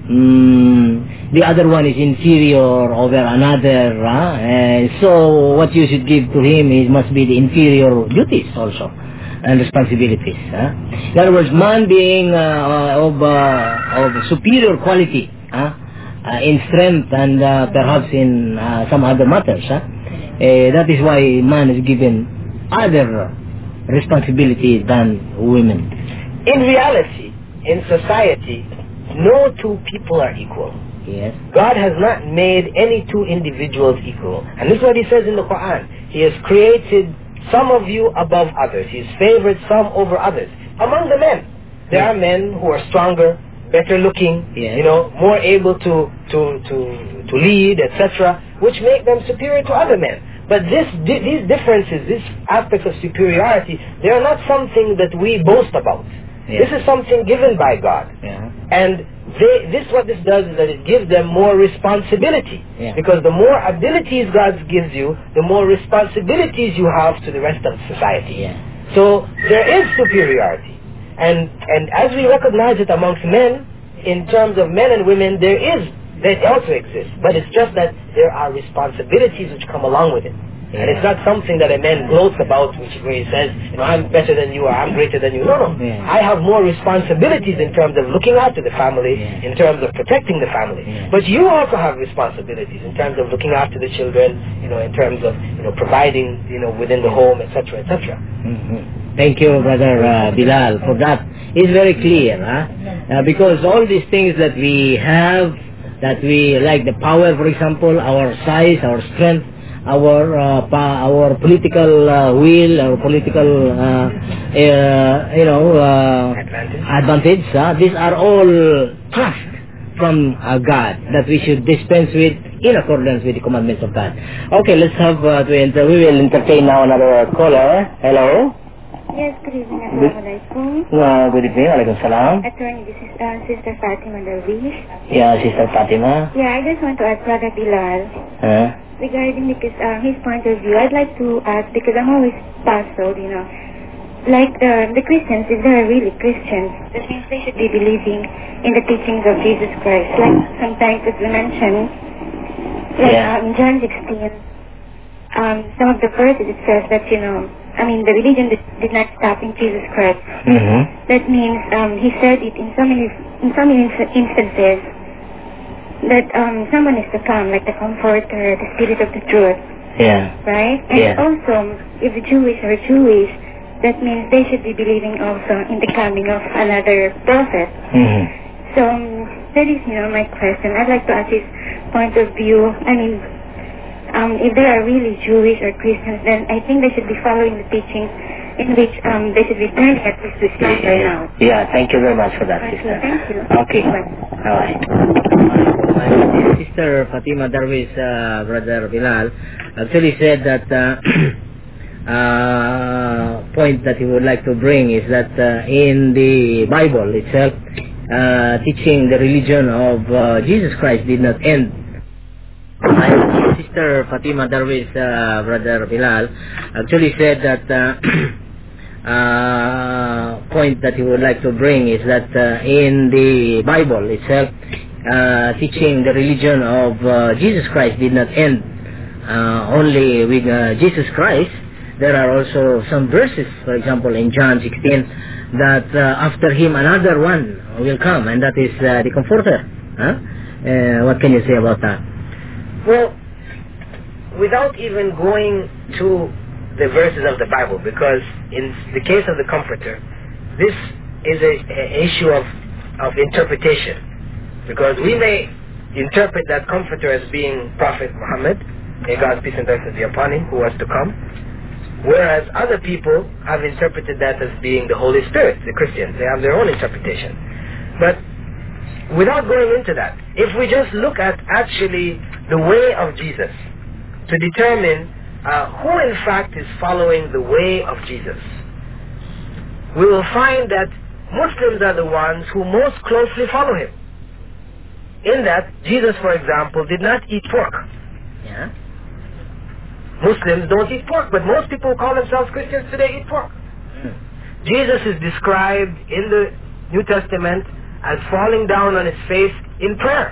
mm, the other one is inferior over another, uh, and so what you should give to him is must be the inferior duties also and responsibilities. Uh. In other words, man being uh, of, uh, of superior quality uh, uh, in strength and uh, perhaps in uh, some other matters. Uh. Uh, that is why man is given other responsibilities than women. In reality, in society, no two people are equal. Yes. God has not made any two individuals equal. And this is what He says in the Quran. He has created some of you above others. He has favored some over others. Among the men, there are men who are stronger, better looking, Yes. you know, more able to, to, to, to lead, et cetera, which make them superior to other men. But this, di- these differences, these aspects of superiority, they are not something that we boast about. Yeah. This is something given by God. Yeah. And they, this what this does is that it gives them more responsibility. Yeah. Because the more abilities God gives you, the more responsibilities you have to the rest of society. Yeah. So there is superiority. And, and as we recognize it amongst men, in terms of men and women, there is, that also exists. But it's just that there are responsibilities which come along with it. Yeah. And it's not something that a man gloats about, which where he says, you know, I'm better than you or I'm greater than you. No, no. Yeah. I have more responsibilities in terms of looking after the family, Yeah. in terms of protecting the family. Yeah. But you also have responsibilities in terms of looking after the children, you know, in terms of, you know, providing, you know, within the home, et cetera, et cetera. Mm-hmm. Thank you, Brother uh, Bilal, for that. It's very clear, huh? Uh, because all these things that we have, that we like the power, for example, our size, our strength, our uh, pa- our political uh, will, our political, uh, uh, you know, uh, Advantage. advantage. Uh, these are all trust from uh, God that we should dispense with in accordance with the commandments of God. Okay, let's have uh, to enter. We will entertain now another caller. Hello. Yes, good evening. Assalamu alaikum. Uh, good evening. Alaikum salam. Attorney, this is uh, Sister Fatima Darwish. Yeah, Sister Fatima. Yeah, I just want to ask Brother Bilal Uh, regarding because uh, his point of view. I'd like to ask because I'm always puzzled, you know. Like the the Christians, if they're really Christians, that means they should be believing in the teachings of Jesus Christ. Like sometimes, as we mentioned, like Yeah. um, in John sixteen, um, some of the verses it says that, you know, I mean, the religion did, did not stop in Jesus Christ. mm-hmm. That means um, he said it in so many in so many inst- instances that um, someone is to come, like the Comforter, the Spirit of the Truth, Yeah. right? And Yeah. also, if the Jewish are Jewish, that means they should be believing also in the coming of another prophet. Mm-hmm. So um, that is, you know, my question. I'd like to ask his point of view. I mean, um, if they are really Jewish or Christians, then I think they should be following the teachings in which um, they should be turning at least to Islam right now. Yeah, thank you very much for that, Okay, sister. thank you. Okay. Bye. All right. My sister Fatima Darwish, uh, Brother Bilal, actually said that uh, uh, point that he would like to bring is that uh, in the Bible itself, uh, teaching the religion of uh, Jesus Christ did not end. My sister Fatima Darwish, uh, Brother Bilal, actually said that uh, uh, point that he would like to bring is that uh, in the Bible itself, uh, teaching the religion of uh, Jesus Christ did not end uh, only with uh, Jesus Christ. There are also some verses, for example, in John sixteen, that uh, after him another one will come, and that is uh, the Comforter. Huh? Uh, what can you say about that? Well, without even going to the verses of the Bible, because in the case of the Comforter, this is a, a issue of, of interpretation. Because we may interpret that Comforter as being Prophet Muhammad, may God's peace and blessings be upon him, who was to come, whereas other people have interpreted that as being the Holy Spirit, the Christians. They have their own interpretation. But without going into that, if we just look at actually the way of Jesus to determine uh, who in fact is following the way of Jesus, we will find that Muslims are the ones who most closely follow him. In that, Jesus, for example, did not eat pork. Yeah. Muslims don't eat pork, but most people who call themselves Christians today eat pork. Mm. Jesus is described in the New Testament as falling down on his face in prayer.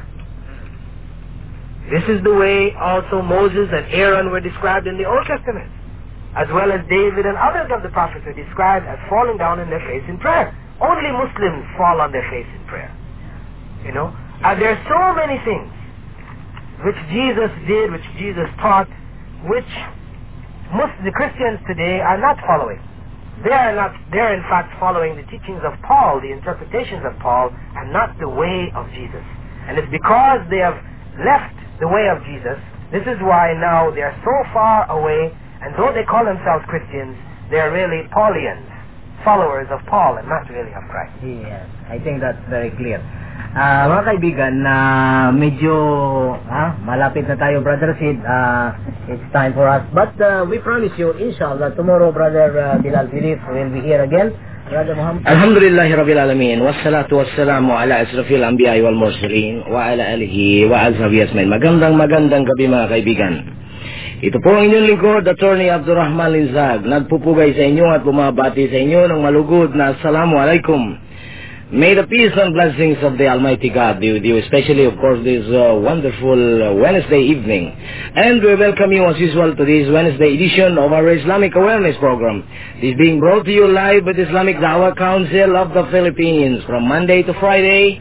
This is the way also Moses and Aaron were described in the Old Testament, as well as David and others of the prophets are described as falling down on their face in prayer. Only Muslims fall on their face in prayer. You know, and there are so many things which Jesus did, which Jesus taught, which most the Christians today are not following. They are not, they're in fact following the teachings of Paul, the interpretations of Paul, and not the way of Jesus. And it's because they have left the way of Jesus, this is why now they are so far away, and though they call themselves Christians, they are really Paulians, followers of Paul and not really of Christ. Yes, I think that's very clear. Uh, mga kaibigan, na uh, medyo ah, malapit na tayo, Brother Sid. Uh, it's time for us. But uh, we promise you, inshallah, tomorrow, Brother uh, Bilal Philip will be here again. Brother Muhammad. Alhamdulillahi Rabbil Alamin. Wassalatu wassalamu ala asrafil anbiya'i wal mursalin wa ala alihi wa ashabihi asmain. Magandang magandang gabi mga kaibigan. Ito po ang inyong lingkod, Attorney Abdurrahman Linzag. Nagpupugay sa inyo at bumabati sa inyo ng malugod na Assalamu alaikum. May the peace and blessings of the Almighty God be with you, especially, of course, this uh, wonderful uh, Wednesday evening. And we welcome you, as usual, to this Wednesday edition of our Islamic Awareness Program. This is being brought to you live by the Islamic Dawah Council of the Philippines from Monday to Friday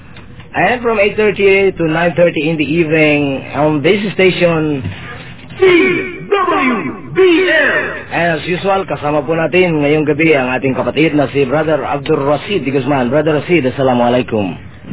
and from eight thirty to nine thirty in the evening on this station, C W B L. And as usual, kasama po natin ngayong gabi ang ating kapatid na si Brother Abdul Rashid de Guzman. Brother Rashid, Assalamualaikum.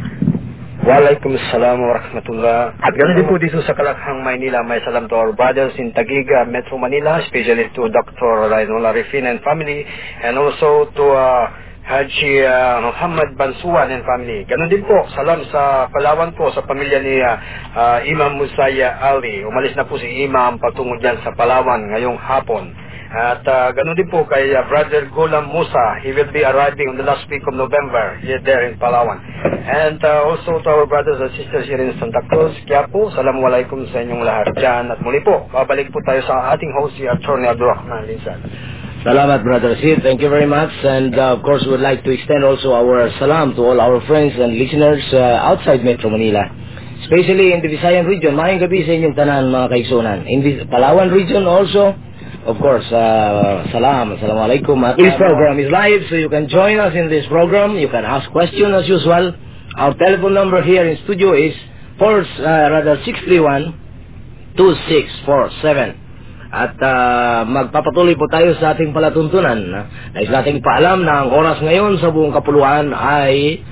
Waalaikumsalam warahmatullah. At ganoon din po dito sa Kalakhang, Maynila, may salam to our brothers in Taguig, Metro Manila, especially to Doctor Rainul Arifin and family, and also to uh, Haji uh, Muhammad Bansuan and family. Ganon din po, salam sa Palawan po, sa pamilya ni uh, uh, Imam Musaya Ali. Umalis na po si Imam patungo dyan sa Palawan ngayong hapon. At uh, ganon din po kay uh, Brother Gulam Musa. He will be arriving on the last week of November here there in Palawan. And uh, also to our brothers and sisters here in Santa Cruz, Quiapo, Assalamualaikum sa inyong lahat dyan. At muli po, babalik po tayo sa ating host, si Attorney Abdurrahman Linzag. Salamat, Brother Sid. Thank you very much. And uh, of course, we would like to extend also our salam to all our friends and listeners uh, outside Metro Manila, especially in the Visayan region. Mayang gabi sa inyong tanan, mga kaigsunan. In the Palawan region also, of course, uh, salam, assalamualaikum. This program is live, so you can join us in this program. You can ask questions as usual. Our telephone number here in studio is four, uh, rather six three one, two six four seven. At uh, magpapatuloy po tayo sa ating palatuntunan. Nais nating paalam na ang oras ngayon sa buong kapuluan ay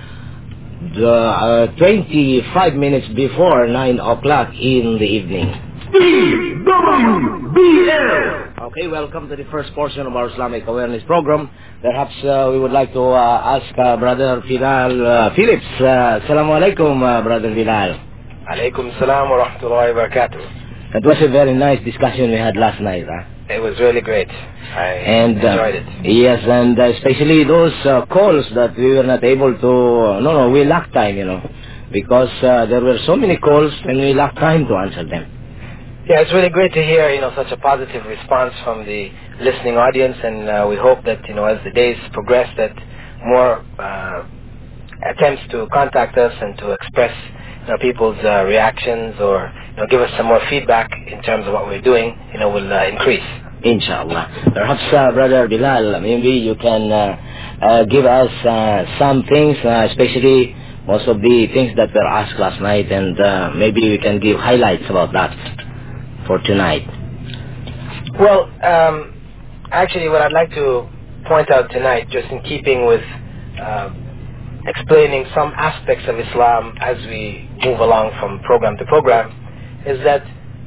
uh, twenty-five minutes before nine o'clock in the evening. C W B L Okay, welcome to the first portion of our Islamic Awareness Program. Perhaps uh, we would like to uh, ask uh, Brother Bilal uh, Phillips. Uh, Assalamu alaikum, uh, Brother Bilal. Alaikum salam wa rahmatullahi wa barakatuh. That was a very nice discussion we had last night. Huh? It was really great. I and, enjoyed uh, it. Yes, and uh, especially those uh, calls that we were not able to... Uh, no, no, we lacked time, you know, because uh, there were so many calls and we lacked time to answer them. Yeah, it's really great to hear, you know, such a positive response from the listening audience, and uh, we hope that, you know, as the days progress, that more uh, attempts to contact us and to express, you know, people's uh, reactions or, you know, give us some more feedback in terms of what we're doing, you know, will uh, increase. Inshallah. Perhaps, uh, Brother Bilal, maybe you can uh, uh, give us uh, some things, uh, especially most of the things that were asked last night, and uh, maybe we can give highlights about that for tonight. Well, um, actually what I'd like to point out tonight, just in keeping with uh, explaining some aspects of Islam as we move along from program to program, is that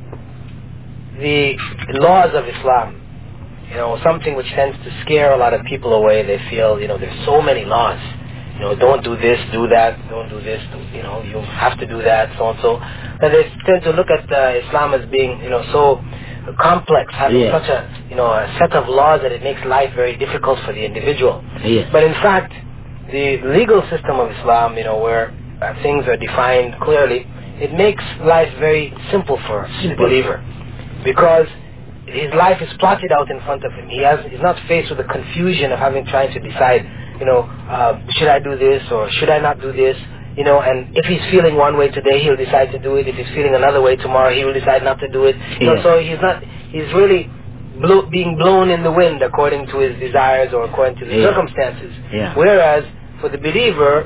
the laws of Islam, you know, something which tends to scare a lot of people away. They feel, you know, there's so many laws. You know, don't do this, do that, don't do this, you know, you have to do that, so and so. And they tend to look at uh, Islam as being, you know, so complex, having yeah. such a, you know, a set of laws that it makes life very difficult for the individual. Yeah. But in fact, the legal system of Islam, you know, where uh, things are defined clearly, it makes life very simple for simple. the believer, because his life is plotted out in front of him. He has, he's not faced with the confusion of having tried to decide, you know, uh, should I do this or should I not do this? You know, and if he's feeling one way today, he'll decide to do it. If he's feeling another way tomorrow, he will decide not to do it. You yeah. know, so he's not, he's really blow, being blown in the wind according to his desires or according to the yeah. circumstances. Yeah. Whereas for the believer,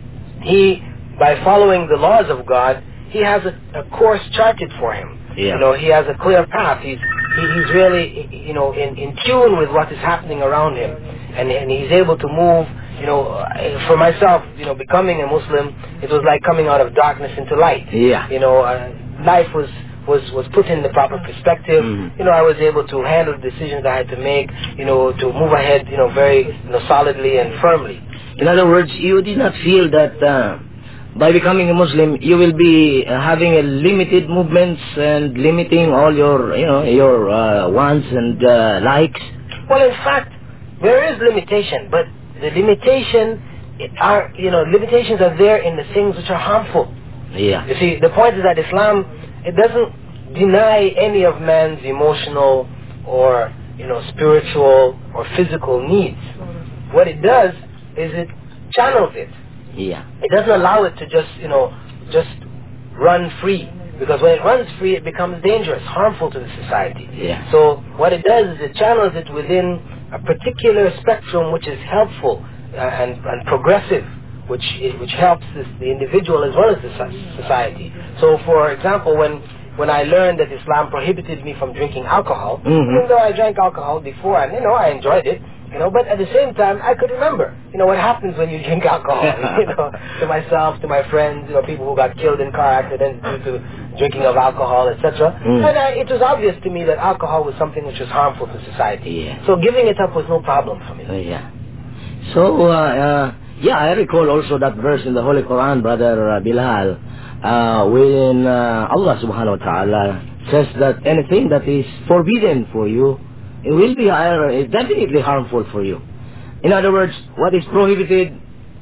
he, by following the laws of God, he has a, a course charted for him. Yeah. You know, he has a clear path. He's he, he's really, you know, in, in tune with what is happening around him, and and he's able to move. You know, for myself, you know, becoming a Muslim, it was like coming out of darkness into light. Yeah. You know, uh, life was, was, was put in the proper perspective. Mm-hmm. You know, I was able to handle the decisions I had to make, you know, to move ahead, you know, very, you know, solidly and firmly. In other words, you did not feel that uh, by becoming a Muslim, you will be uh, having a limited movements and limiting all your, you know, your uh, wants and uh, likes? Well, in fact, there is limitation, but the limitation are, you know, limitations are there in the things which are harmful. Yeah. You see, the point is that Islam, it doesn't deny any of man's emotional or, you know, spiritual or physical needs. What it does is it channels it. Yeah. It doesn't allow it to just, you know, just run free. Because when it runs free, it becomes dangerous, harmful to the society. Yeah. So what it does is it channels it within a particular spectrum which is helpful uh, and, and progressive, which which helps this, the individual as well as the society. So, for example, when when I learned that Islam prohibited me from drinking alcohol, mm-hmm. even though I drank alcohol before, and you know I enjoyed it, you know, but at the same time I could remember, you know, what happens when you drink alcohol, you know, to myself, to my friends, you know, people who got killed in car accidents due to drinking of alcohol, et cetera. Mm. And uh, it was obvious to me that alcohol was something which was harmful to society. Yeah. So giving it up was no problem for me. Uh, yeah. So, uh, uh, yeah, I recall also that verse in the Holy Quran, Brother uh, Bilal, uh, when uh, Allah subhanahu wa ta'ala says that anything that is forbidden for you, it will be uh, it's definitely harmful for you. In other words, what is prohibited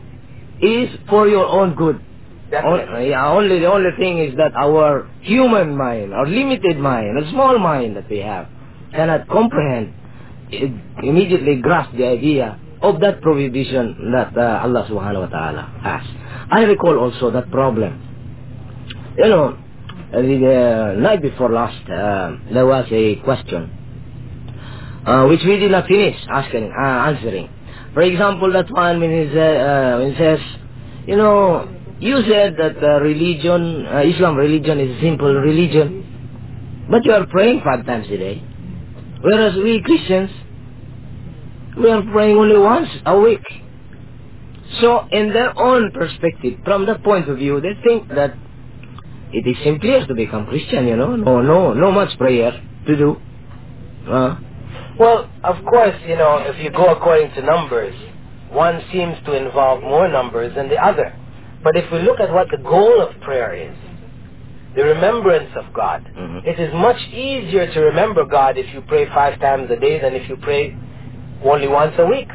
is for your own good. On, yeah, only the only thing is that our human mind, our limited mind, a small mind that we have, cannot comprehend, it immediately grasp the idea of that prohibition that uh, Allah subhanahu wa ta'ala has. I recall also that problem. You know, the uh, night before last, uh, there was a question uh, which we did not finish asking, uh, answering. For example, that one when it, uh, when it says, you know, you said that uh, religion, uh, Islam religion is a simple religion, but you are praying five times a day. Whereas we Christians, we are praying only once a week. So in their own perspective, from that point of view, they think that it is simpler to become Christian, you know, no, no, no much prayer to do. Uh, Well, of course, you know, if you go according to numbers, one seems to involve more numbers than the other. But if we look at what the goal of prayer is, the remembrance of God, mm-hmm. it is much easier to remember God if you pray five times a day than if you pray only once a week.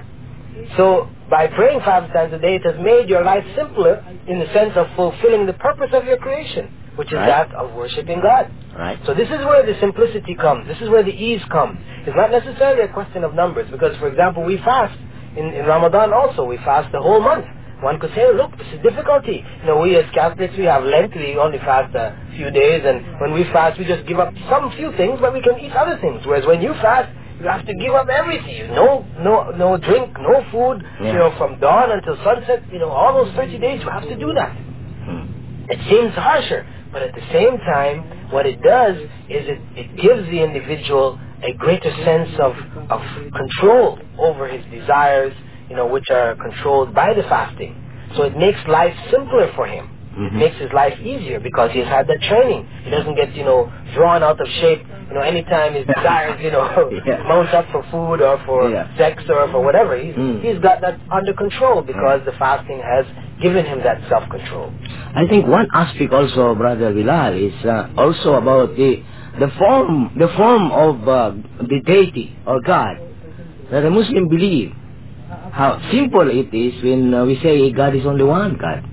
So, by praying five times a day, it has made your life simpler in the sense of fulfilling the purpose of your creation, which is Right. that of worshiping God. Right. So this is where the simplicity comes. This is where the ease comes. It's not necessarily a question of numbers, because, for example, we fast. In, in Ramadan also, we fast the whole month. One could say, look, this is difficulty. You know, we as Catholics, we have Lent, we only fast a few days, and when we fast, we just give up some few things, but we can eat other things. Whereas when you fast, you have to give up everything. No, no, no drink, no food. Yeah. You know, from dawn until sunset. You know, all those thirty days, you have to do that. Mm. It seems harsher, but at the same time, what it does is it, it gives the individual a greater sense of, of control over his desires, you know, which are controlled by the fasting. So it makes life simpler for him. Mm-hmm. It makes his life easier because he's had that training. He doesn't get, you know, drawn out of shape, you know, anytime his desires, you know, Yeah. mount up for food or for Yeah. sex or for whatever. He's, Mm. he's got that under control because the fasting has given him that self-control. I think one aspect also, Brother Bilal, is uh, also about the the form the form of uh, the deity or God that a Muslim believe. How simple it is when uh, we say God is only one God.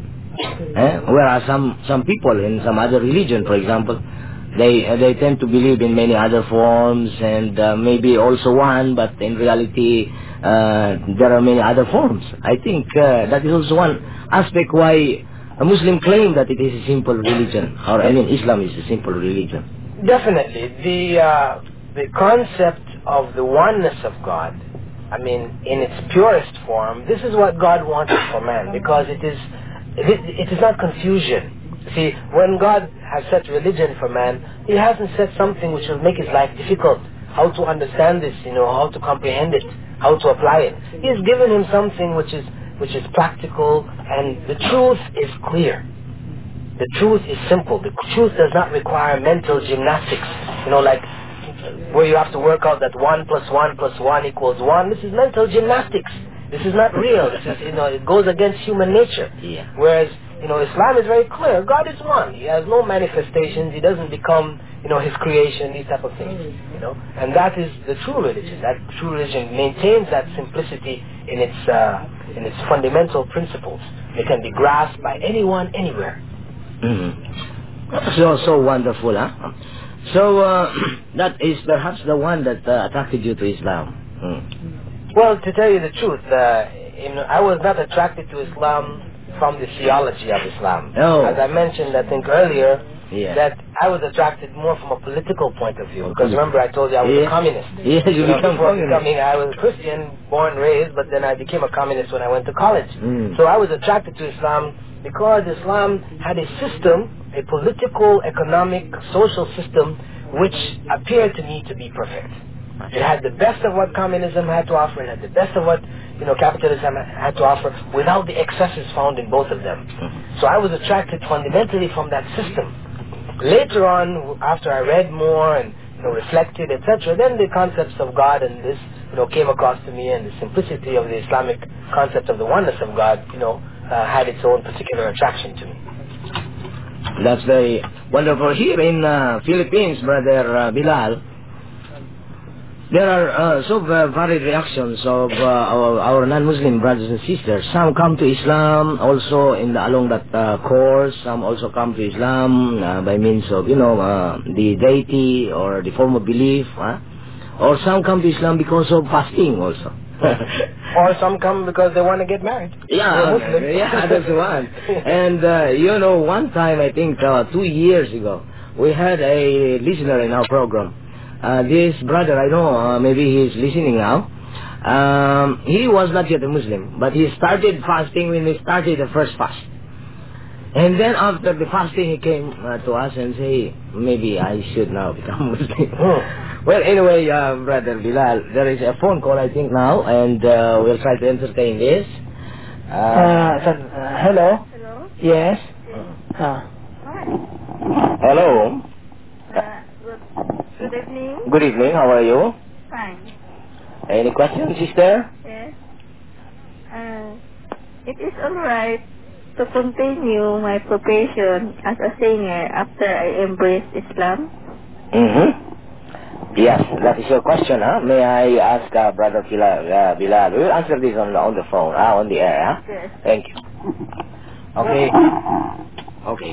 Eh? Whereas some some people in some other religion, for example, they uh, they tend to believe in many other forms and uh, maybe also one, but in reality uh, there are many other forms. I think uh, that is also one aspect why a Muslim claim that it is a simple religion, or I mean Islam is a simple religion. Definitely. The, uh, the concept of the oneness of God, I mean, in its purest form, this is what God wanted for man, because it is, it, it is not confusion. See, when God has set religion for man, He hasn't set something which will make his life difficult. How to understand this, you know, how to comprehend it, how to apply it. He has given him something which is, which is practical, and the truth is clear. The truth is simple. The truth does not require mental gymnastics. You know, like where you have to work out that one plus one plus one equals one. This is mental gymnastics. This is not real. This is, you know, it goes against human nature. Yeah. Whereas, you know, Islam is very clear. God is one. He has no manifestations. He doesn't become, you know, His creation, these type of things. You know, and that is the true religion. That true religion maintains that simplicity in its uh, in its fundamental principles. It can be grasped by anyone, anywhere. Mm. So, so wonderful, huh? So, uh, that is perhaps the one that uh, attracted you to Islam. Mm. Well, to tell you the truth, uh, you know, I was not attracted to Islam from the theology of Islam. Oh. As I mentioned, I think earlier, Yeah. that I was attracted more from a political point of view. Because remember, I told you I was Yeah. a communist. Yes, you know, become before communist. becoming, I was a Christian, born, raised, but then I became a communist when I went to college. Mm. So I was attracted to Islam because Islam had a system, a political, economic, social system, which appeared to me to be perfect. It had the best of what communism had to offer. It had the best of what, you know, capitalism had to offer, without the excesses found in both of them. So I was attracted fundamentally from that system. Later on, after I read more and, you know, reflected, et cetera, then the concepts of God and this, you know, came across to me, and the simplicity of the Islamic concept of the oneness of God, you know, uh, had its own particular attraction to me. That's very wonderful. Here in uh, Philippines, Brother uh, Bilal, there are uh, so uh, varied reactions of uh, our, our non-Muslim brothers and sisters. Some come to Islam also in the, along that uh, course. Some also come to Islam uh, by means of, you know, uh, the deity or the form of belief. Huh? Or some come to Islam because of fasting also. Or some come because they want to get married. Yeah, They're Muslim. yeah, that's one. And, uh, you know, one time, I think uh, two years ago, we had a listener in our program. Uh, this brother, I know, uh, maybe he's listening now. Um, he was not yet a Muslim, but he started fasting when he started the first fast. And then after the fasting, he came uh, to us and say, maybe I should now become Muslim. Well, anyway, uh, Brother Bilal, there is a phone call, I think, now, and uh, we'll try to entertain this. Uh, Uh, sir, uh, hello? Hello? Yes? uh, Uh, hello. Uh, good, good evening. Good evening. How are you? Fine. Any questions, sister? Yes. Uh, it is alright to continue my profession as a singer after I embrace Islam. Mm-hmm. Yes, that is your question, huh? May I ask uh, Brother Bilal? Uh, Bilal? We'll answer this on, on the phone, ah, on the air, huh? Yes. Thank you. Okay. Okay.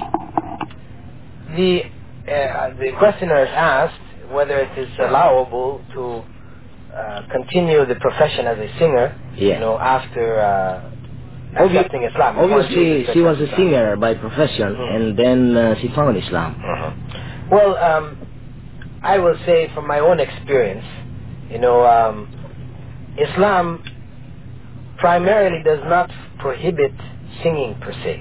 The uh, the questioner has asked whether it is allowable to uh, continue the profession as a singer, Yeah. you know, after uh, accepting Islam. Obviously, she was a singer by profession, mm. and then uh, she found Islam. Uh-huh. Well, um, I will say from my own experience, you know, um, Islam primarily does not prohibit singing per se.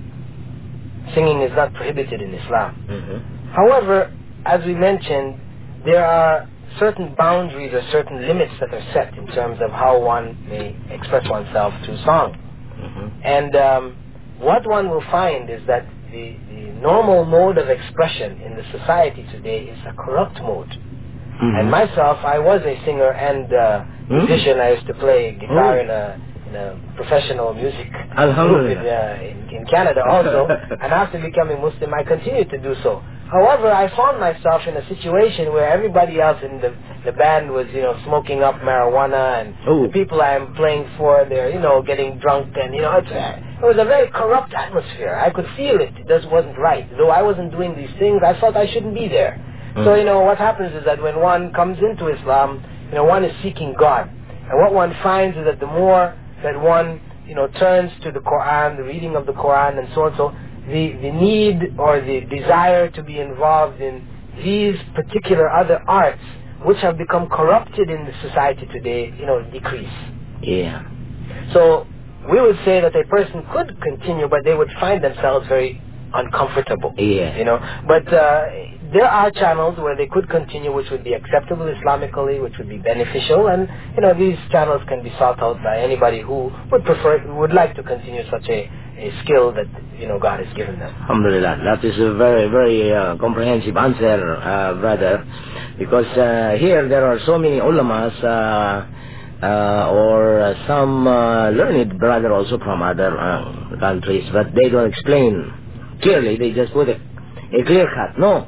Singing is not prohibited in Islam. Mm-hmm. However, as we mentioned, there are certain boundaries or certain limits that are set in terms of how one may express oneself through song. Mm-hmm. And um, what one will find is that the, the normal mode of expression in the society today is a corrupt mode. Mm-hmm. And myself, I was a singer and uh, musician. Mm-hmm. I used to play guitar mm-hmm. in a in a professional music group in, uh, in, in Canada also. And after becoming Muslim, I continued to do so. However, I found myself in a situation where everybody else in the the band was, you know, smoking up marijuana, and Ooh. the people I am playing for, they're, you know, getting drunk, and, you know, it's, it was a very corrupt atmosphere. I could feel it. It just wasn't right. Though I wasn't doing these things, I felt I shouldn't be there. Mm. So, you know, what happens is that when one comes into Islam, you know, one is seeking God. And what one finds is that the more that one, you know, turns to the Quran, the reading of the Quran, and so on, so the, the need or the desire to be involved in these particular other arts, which have become corrupted in the society today, you know, decrease. Yeah. So we would say that a person could continue, but they would find themselves very uncomfortable. Yeah. You know, but uh, there are channels where they could continue, which would be acceptable Islamically, which would be beneficial, and, you know, these channels can be sought out by anybody who would prefer, who would like to continue such a, a skill that, you know, God has given them. Alhamdulillah. That is a very, very uh, comprehensive answer, uh, brother, because uh, here there are so many ulamas, uh, uh, or uh, some uh, learned brother also from other uh, countries, but they don't explain clearly. They just put a, a clear cut. No.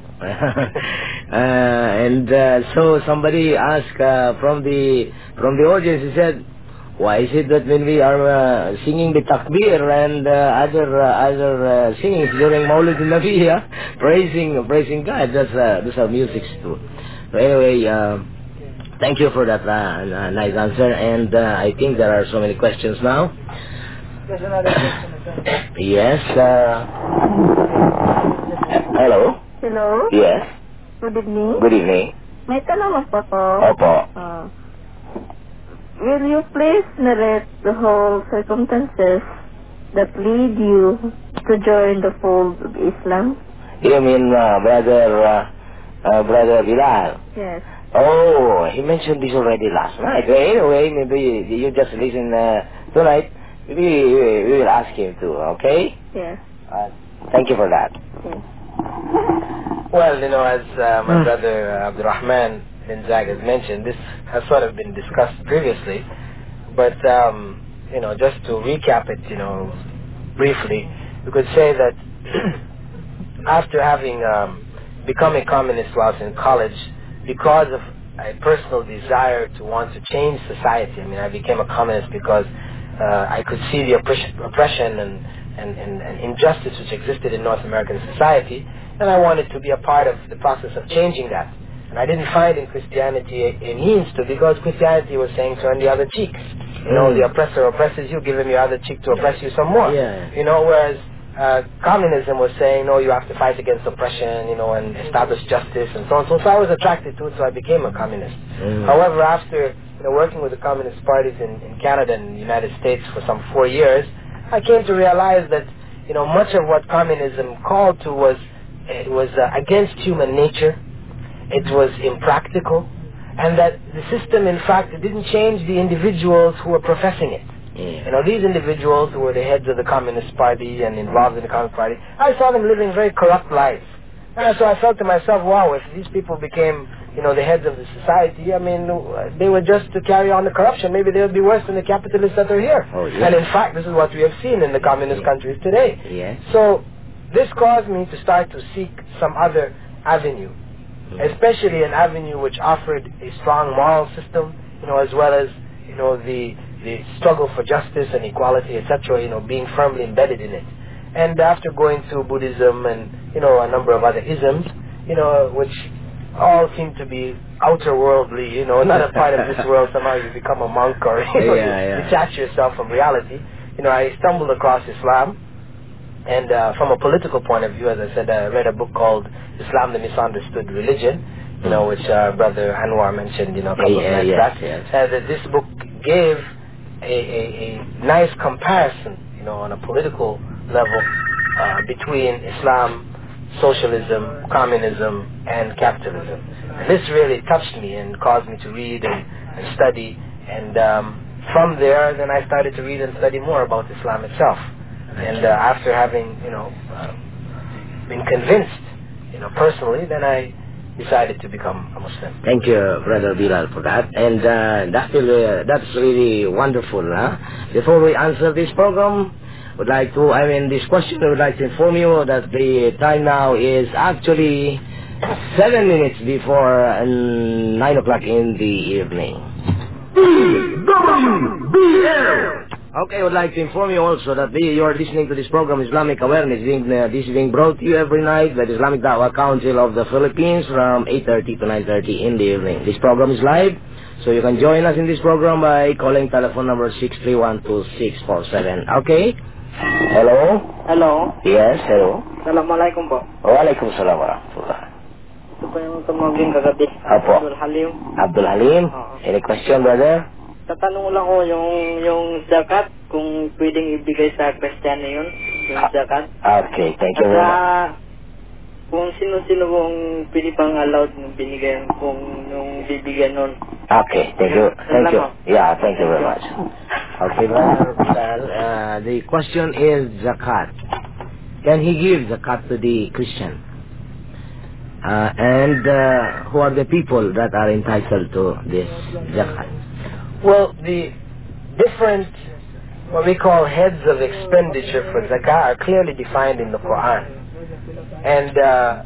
uh, and uh, so somebody asked uh, from the from the audience, he said, why is it that when we are uh, singing the takbir and uh, other uh, other uh, singings during Maulid al-Nabi, uh, praising praising God, that's uh, those are musics too. So anyway, uh, thank you for that uh, nice answer, and uh, I think there are so many questions now. There's another question. Yes. Uh, hello. Hello? Yes. Good evening. Good evening. May tanong po po. Opo. Uh, will you please narrate the whole circumstances that lead you to join the fold of Islam? You mean uh, brother uh, uh, brother Bilal? Yes. Oh, he mentioned this already last night. Well, anyway, maybe you just listen uh, tonight. Maybe we, we will ask him too, okay? Yes. Uh, thank you for that. Yes. Well, you know, as uh, my brother uh, Abdurrahman bin Zag has mentioned, this has sort of been discussed previously, but, um, you know, just to recap it, you know, briefly, we could say that after having um, become a communist whilst in college, because of a personal desire to want to change society, I mean, I became a communist because uh, I could see the oppression, oppression and, and, and, and injustice which existed in North American society, and I wanted to be a part of the process of changing that. And I didn't find in Christianity a, a means to, because Christianity was saying turn the other cheek. You know, mm. the oppressor oppresses you, give him your other cheek to oppress you some more. Yeah. You know, whereas uh, communism was saying, no, you have to fight against oppression, you know, and establish justice and so on. So, so I was attracted to it, so I became a communist. Mm. However, after, you know, working with the communist parties in, in Canada and the United States for some four years, I came to realize that, you know, much of what communism called to was, it was uh, against human nature. It was impractical, and that the system, in fact, it didn't change the individuals who were professing it. Yeah. You know, these individuals who were the heads of the Communist Party and involved in the Communist Party, I saw them living very corrupt lives. And so I felt to myself, wow, if these people became you know, the heads of the society, I mean, they were just to carry on the corruption. Maybe they would be worse than the capitalists that are here. Oh, yeah. And in fact, this is what we have seen in the communist yeah. countries today. Yes. So this caused me to start to seek some other avenue, mm. especially an avenue which offered a strong moral system, you know, as well as, you know, the the struggle for justice and equality, et cetera, you know, being firmly embedded in it. And after going through Buddhism and, you know, a number of other isms, you know, which all seem to be outer worldly, you know, not a part of this world. Somehow you become a monk or you, know, yeah, you yeah. detach yourself from reality. You know, I stumbled across Islam, and uh, from a political point of view, as I said, I read a book called Islam, the Misunderstood Religion, you know, which uh, Brother Anwar mentioned, you know, a couple yeah, of nights yes, back. Yes. Uh, that this book gave a, a, a nice comparison, you know, on a political level uh, between Islam, socialism, communism, and capitalism. And this really touched me and caused me to read and, and study. And um, from there, then I started to read and study more about Islam itself. And uh, after having, you know, uh, been convinced, you know, personally, then I decided to become a Muslim. Thank you, Brother Bilal, for that. And uh, that's, really, that's really wonderful. Huh? Before we answer this program, would like to, I mean, this question, I would like to inform you that the time now is actually seven minutes before uh, nine o'clock in the evening. Okay, I would like to inform you also that the, you are listening to this program, Islamic Awareness. Being, uh, this is being brought to you every night by the Islamic Dawah Council of the Philippines from eight thirty to nine thirty in the evening. This program is live, so you can join us in this program by calling telephone number six three one two six four seven. Okay? Hello? Hello? Yes, hello? Assalamualaikum po. Waalaikumsalam warahmatullah. Ito po yung tumawagin kagabi. Apo. Abdul Halim. Abdul Halim? Oo. Any question, brother? Tatanong lang ko yung yung zakat, kung pwedeng ibigay sa Kristiyano yun, yung Ah, zakat. Okay, thank you At very saka, much. kung sino-sino kung pwede pang allowed ng binigay, kung yung bibigyan nun. Okay, thank you. Thank you. Salamat. Yeah, thank you very much. Okay, brother Bilal, uh, the question is zakat. Can he give zakat to the Christian? Uh, and uh, who are the people that are entitled to this zakat? Well, the different, what we call heads of expenditure for zakah are clearly defined in the Quran. And uh,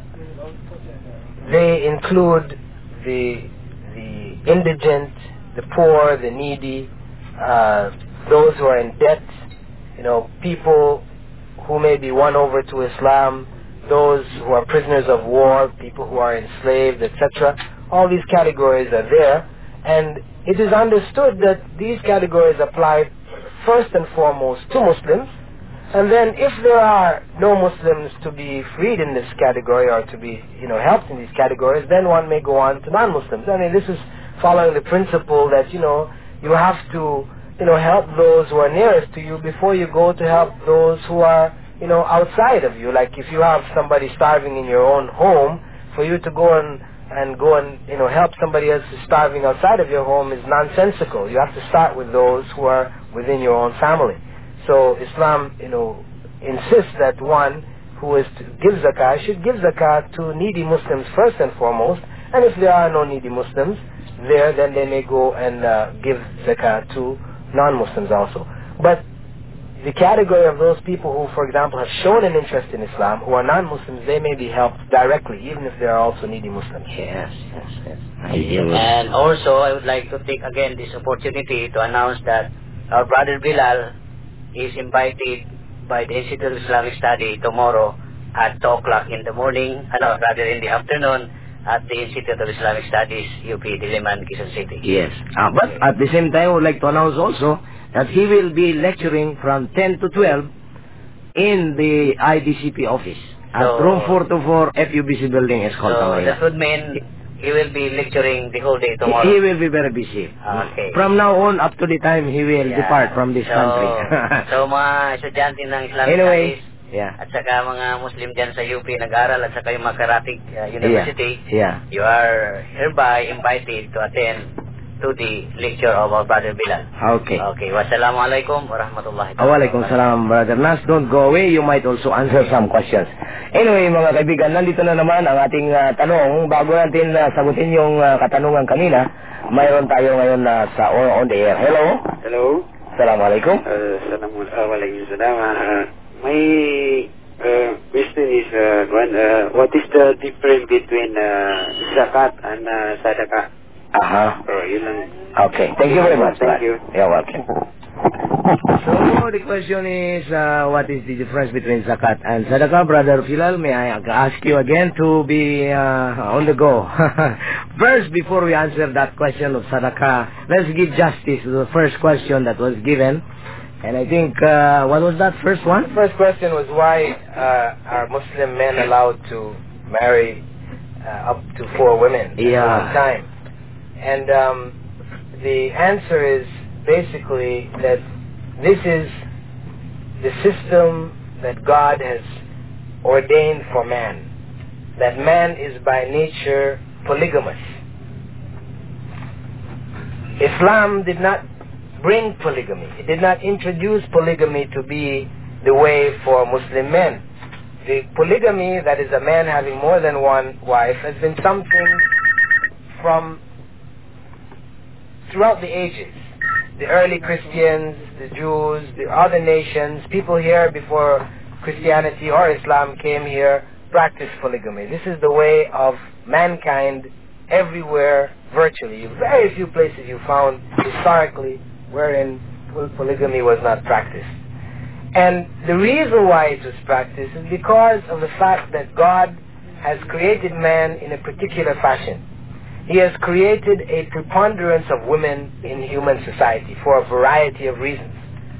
they include the, the indigent, the poor, the needy, uh, those who are in debt, you know, people who may be won over to Islam, those who are prisoners of war, people who are enslaved, et cetera. All these categories are there. And it is understood that these categories apply first and foremost to Muslims, and then if there are no Muslims to be freed in this category or to be, you know, helped in these categories, then one may go on to non-Muslims. I mean, this is following the principle that, you know, you have to, you know, help those who are nearest to you before you go to help those who are, you know, outside of you. Like if you have somebody starving in your own home, for you to go and and go and, you know, help somebody else who's starving outside of your home is nonsensical. You have to start with those who are within your own family. So Islam, you know, insists that one who is to give zakah should give zakah to needy Muslims first and foremost, and if there are no needy Muslims there, then they may go and uh, give zakah to non-Muslims also. But the category of those people who, for example, have shown an interest in Islam, who are non-Muslims, they may be helped directly, even if they are also needy Muslims. Yes, yes, yes. And also, I would like to take again this opportunity to announce that our brother Bilal is invited by the Institute of Islamic Study tomorrow at two o'clock in the morning, ano, rather in the afternoon, at the Institute of Islamic Studies, U P Diliman, Quezon City. Yes. Uh, but at the same time, I would like to announce also that he will be lecturing from ten to twelve in the I D C P office at So, room four two four F U B C building, Escol, So, Tamaya. that would mean he will be lecturing the whole day He, tomorrow. he will be very busy. Okay. From now on, up to the time he will Yeah. depart from this so, country. so, mga estudyante ng Islamic Anyway, Studies, yeah. at saka mga Muslim dyan sa U P nag-aral, at saka yung mga Karatig uh, University, Yeah. you are hereby invited to attend to the lecture of our Brother Bilal. Okay. Okay. Wassalamualaikum warahmatullahi wabarakatuh. Waalaikumsalam, Brother Nas. Don't go away. You might also answer some questions. Anyway, mga kaibigan, nandito na naman ang ating uh, tanong. Bago natin uh, sagutin yung uh, katanungan kanina, mayroon tayo ngayon uh, sa on, on the air. Hello? Hello? Assalamualaikum. Uh, Assalamualaikum. Uh, my uh, question is, uh, one, uh, what is the difference between uh, zakat and uh, sadaqah? Aha. Oh, yun lang. Okay. Thank you very much. Thank Bye. you. You're welcome. So, the question is, uh, what is the difference between zakat and sadaqah? Brother Bilal, may I ask you again to be uh, on the go? First, before we answer that question of sadaqah, let's give justice to the first question that was given. And I think, uh, what was that first one? The first question was why uh, are Muslim men allowed to marry uh, up to four women yeah. at one time? And um, the answer is basically that this is the system that God has ordained for man. That man is by nature polygamous. Islam did not bring polygamy. It did not introduce polygamy to be the way for Muslim men. The polygamy, that is a man having more than one wife, has been something from throughout the ages. The early Christians, the Jews, the other nations, people here before Christianity or Islam came here, practiced polygamy. This is the way of mankind everywhere, virtually. Very few places you found historically wherein polygamy was not practiced. And the reason why it was practiced is because of the fact that God has created man in a particular fashion. He has created a preponderance of women in human society for a variety of reasons.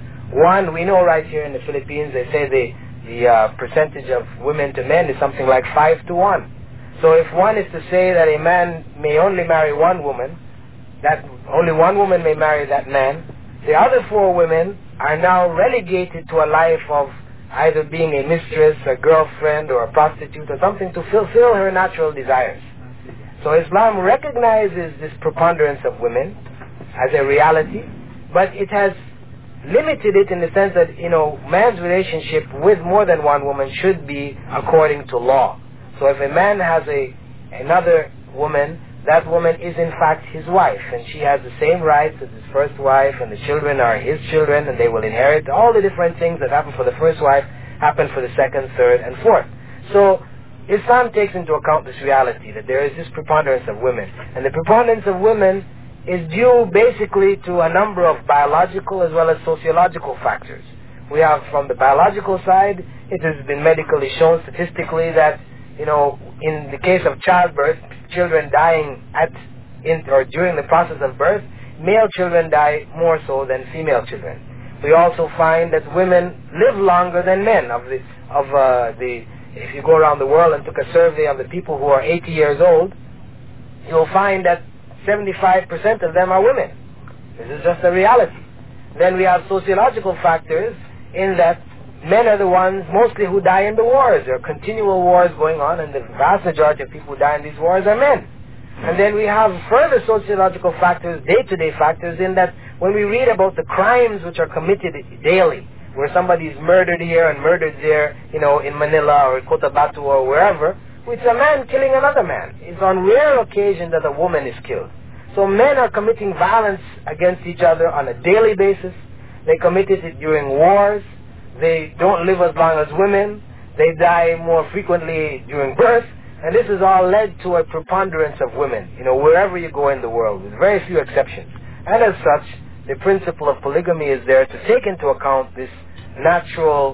One, we know right here in the Philippines, they say the, the uh, percentage of women to men is something like five to one. So if one is to say that a man may only marry one woman, that only one woman may marry that man, the other four women are now relegated to a life of either being a mistress, a girlfriend, or a prostitute, or something to fulfill her natural desires. So Islam recognizes this preponderance of women as a reality, but it has limited it in the sense that, you know, man's relationship with more than one woman should be according to law. So if a man has a another woman, that woman is in fact his wife, and she has the same rights as his first wife, and the children are his children, and they will inherit. All the different things that happen for the first wife happen for the second, third, and fourth. So Islam takes into account this reality that there is this preponderance of women. And the preponderance of women is due basically to a number of biological as well as sociological factors. We have from the biological side, it has been medically shown statistically that, you know, in the case of childbirth, children dying at in, or during the process of birth, male children die more so than female children. We also find that women live longer than men. Of the of uh, the If you go around the world and took a survey of the people who are eighty years old, you'll find that seventy-five percent of them are women. This is just a reality. Then we have sociological factors in that men are the ones mostly who die in the wars. There are continual wars going on, and the vast majority of people who die in these wars are men. And then we have further sociological factors, day-to-day factors, in that when we read about the crimes which are committed daily, where somebody is murdered here and murdered there, you know, in Manila or Cotabato or wherever, it's a man killing another man. It's on rare occasion that a woman is killed. So men are committing violence against each other on a daily basis. They committed it during wars. They don't live as long as women. They die more frequently during birth. And this has all led to a preponderance of women, you know, wherever you go in the world, with very few exceptions. And as such, the principle of polygamy is there to take into account this natural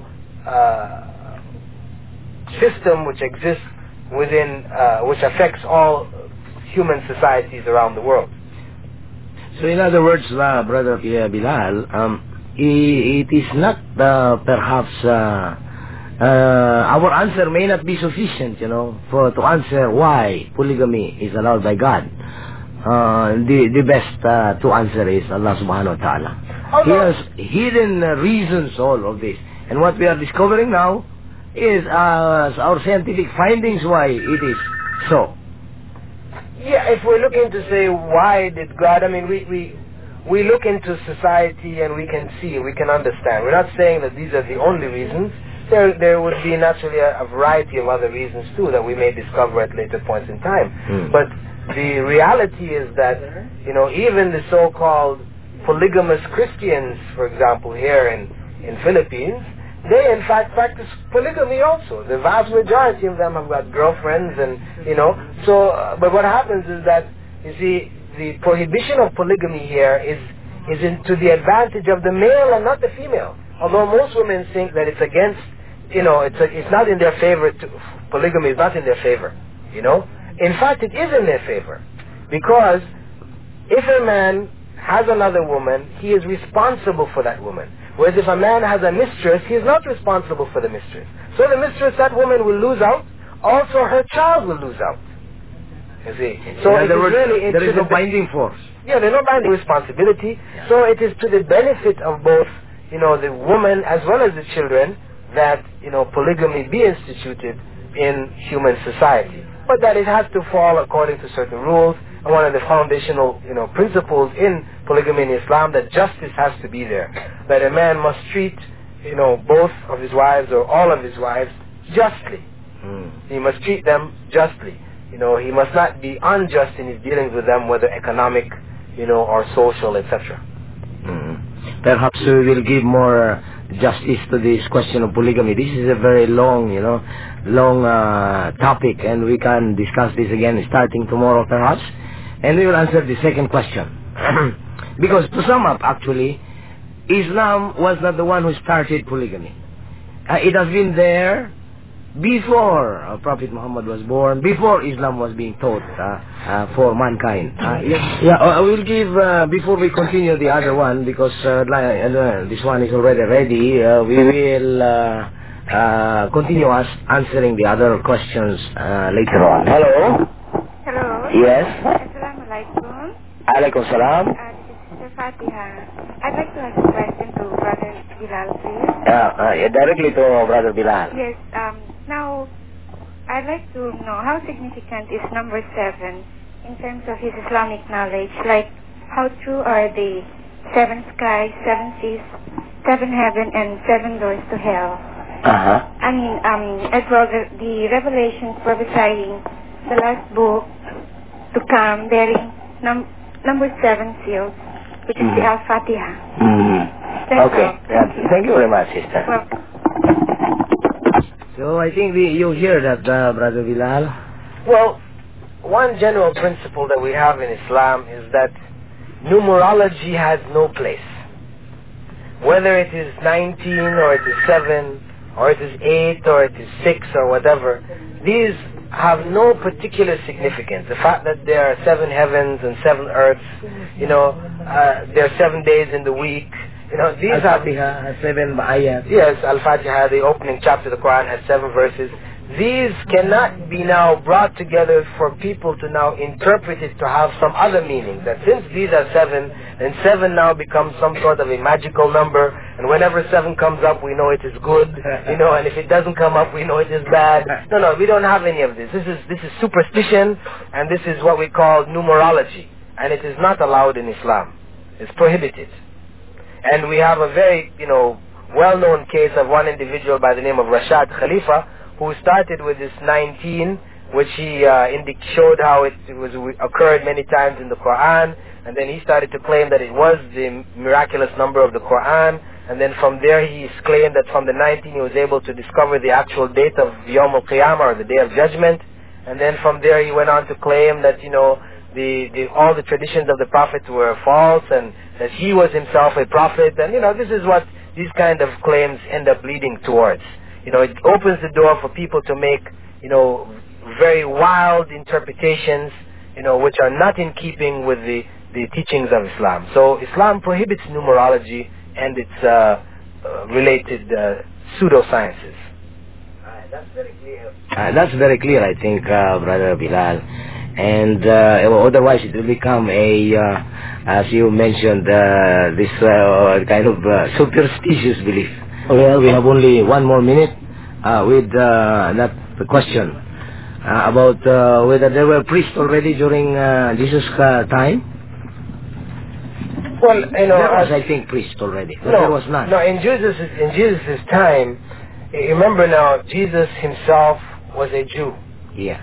uh, system which exists within, uh, which affects all human societies around the world. So in other words, uh, Brother Bilal, um, it is not uh, perhaps uh, uh, our answer may not be sufficient, you know, for to answer why polygamy is allowed by God. Uh, the the best uh, to answer is Allah Subhanahu wa Taala. He has hidden uh, reasons all of this, and what we are discovering now is uh, our scientific findings why it is so. Yeah, if we're looking to say why did God, I mean, we, we, we look into society and we can see, we can understand. We're not saying that these are the only reasons. There, there would be naturally a, a variety of other reasons too that we may discover at later points in time. Mm. But the reality is that, you know, even the so-called polygamous Christians, for example, here in, in Philippines, they in fact practice polygamy also. The vast majority of them have got girlfriends and, you know, so, uh, but what happens is that, you see, the prohibition of polygamy here is, is in, to the advantage of the male and not the female. Although most women think that it's against, you know, it's, a, it's not in their favor, to, polygamy is not in their favor, you know. In fact, it is in their favor. Because if a man has another woman, he is responsible for that woman. Whereas if a man has a mistress, he is not responsible for the mistress. So the mistress, that woman will lose out. Also, her child will lose out. You see. So in it other is words, really there is no binding force. Yeah, there's no binding responsibility. Yeah. So it is to the benefit of both, you know, the woman as well as the children that, you know, polygamy be instituted in human society. But that it has to fall according to certain rules. And one of the foundational, you know, principles in polygamy in Islam, that justice has to be there. That a man must treat, you know, both of his wives or all of his wives justly. Mm. He must treat them justly. You know, he must not be unjust in his dealings with them, whether economic, you know, or social, et cetera. Mm. Perhaps we will give more justice to this question of polygamy. This is a very long, you know, long uh, topic, and we can discuss this again starting tomorrow, perhaps. And we will answer the second question. Because to sum up, actually, Islam was not the one who started polygamy. Uh, it has been there before uh, Prophet Muhammad was born, before Islam was being taught uh, uh, for mankind. Uh, yeah, yeah I will give, uh, before we continue the other one, because uh, uh, this one is already ready, uh, we will uh, uh, continue us answering the other questions uh, later on. Hello? Hello? Yes? Assalamu alaikum. Alaikum salam. Uh, this is Fatiha. I'd like to ask a question to Brother Bilal, please. Yeah, uh, yeah, directly to Brother Bilal. Yes, um, now, I'd like to know how significant is number seven in terms of his Islamic knowledge. Like, how true are the seven skies, seven seas, seven heaven, and seven doors to hell? Uh-huh. I mean, um, as well, the, the revelations prophesying the last book to come, bearing num number seven seals, which is mm-hmm. the Al-Fatiha. Mm-hmm. Okay. All. Yeah, thank you very much, sister. Welcome. So I think we, you hear that, uh, Brother Bilal. Well, one general principle that we have in Islam is that numerology has no place. Whether it is nineteen or it is seven or it is eight or it is six or whatever, these have no particular significance. The fact that there are seven heavens and seven earths, you know, uh, there are seven days in the week. You know, these Al-Fatiha has seven ayat. Yes, Al-Fatiha, the opening chapter of the Quran, has seven verses. These cannot be now brought together for people to now interpret it to have some other meaning. That since these are seven, then seven now becomes some sort of a magical number, and whenever seven comes up, we know it is good, you know, and if it doesn't come up, we know it is bad. No, no, we don't have any of this. This is, this is superstition, and this is what we call numerology, and it is not allowed in Islam. It's prohibited. And we have a very, you know, well-known case of one individual by the name of Rashad Khalifa, who started with this nineteen, which he uh, showed how it, it was occurred many times in the Quran, and then he started to claim that it was the miraculous number of the Quran, and then from there he claimed that from the nineteen he was able to discover the actual date of Yawm al-Qiyamah, or the Day of Judgment, and then from there he went on to claim that, you know, The, the, all the traditions of the Prophet were false, and that he was himself a prophet, and you know, this is what these kind of claims end up leading towards. You know, it opens the door for people to make, you know, very wild interpretations, you know, which are not in keeping with the, the teachings of Islam. So Islam prohibits numerology and its uh, uh, related uh, pseudosciences. Uh, that's very clear. Uh, that's very clear, I think, uh, Brother Bilal. And uh, otherwise it will become a, uh, as you mentioned, uh, this uh, kind of uh, superstitious belief. Well, we have only one more minute uh, with uh, that question. uh, about uh, whether there were priests already during uh, Jesus' uh, time? Well, you know, there was, uh, I think, priests already. But no, there was none. No, in Jesus' in Jesus' time, remember now, Jesus himself was a Jew. Yeah.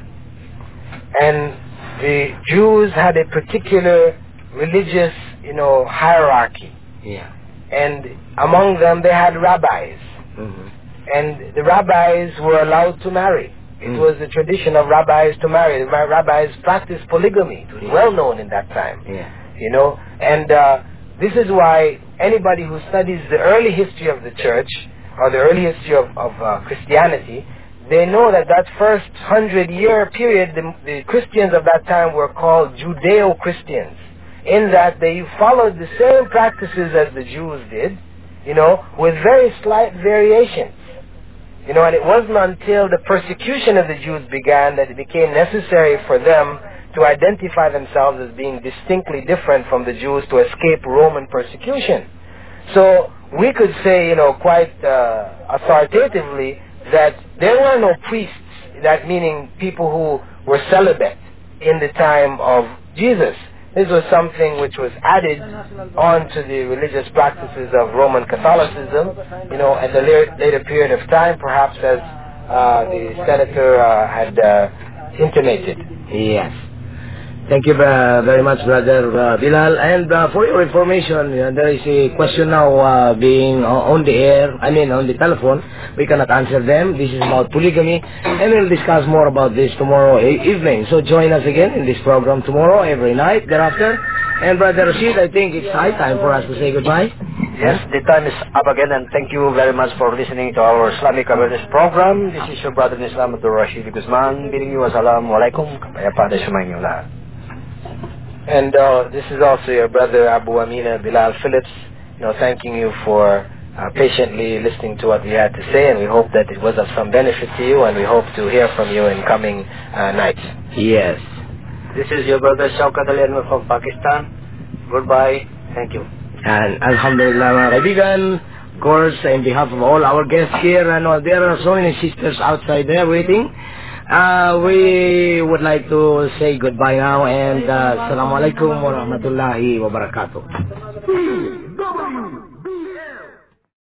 And the Jews had a particular religious, you know, hierarchy. Yeah. And among them, they had rabbis. Mm-hmm. And the rabbis were allowed to marry. It mm. was the tradition of rabbis to marry. The rabbis practiced polygamy. It was yeah. well known in that time. Yeah. You know, and uh, this is why anybody who studies the early history of the church or the early history of, of uh, Christianity, they know that that first hundred-year period, the, the Christians of that time were called Judeo-Christians, in that they followed the same practices as the Jews did, you know, with very slight variations. You know, and it wasn't until the persecution of the Jews began that it became necessary for them to identify themselves as being distinctly different from the Jews to escape Roman persecution. So we could say, you know, quite uh, authoritatively that there were no priests, that meaning people who were celibate in the time of Jesus. This was something which was added onto the religious practices of Roman Catholicism, you know, at a later, later period of time, perhaps as uh, the senator uh, had uh, intimated. Yes. Thank you uh, very much, Brother uh, Bilal. And uh, for your information, uh, there is a question now uh, being uh, on the air, I mean on the telephone. We cannot answer them. This is about polygamy, and we'll discuss more about this tomorrow e evening. So join us again in this program tomorrow, every night thereafter. And Brother Rashid, I think it's high time for us to say goodbye. Yes, the time is up again, and thank you very much for listening to our Islamic Awareness program. This is your brother in Islam, Abdul Rashid Guzman, bidding you Assalamualaikum, kapayapaan sa sumayin niyo lahat. And uh, this is also your brother Abu Amina Bilal Phillips, you know, thanking you for uh, patiently listening to what we had to say, and we hope that it was of some benefit to you, and we hope to hear from you in coming uh, nights. Yes. This is your brother Shaukat Ali Anwar from Pakistan. Goodbye. Thank you. And Alhamdulillah, mga kaibigan, of course, in behalf of all our guests here, and uh, there are so many sisters outside there waiting. Uh, we would like to say goodbye now, and uh, Assalamu alaikum wa rahmatullahi wa barakatuh.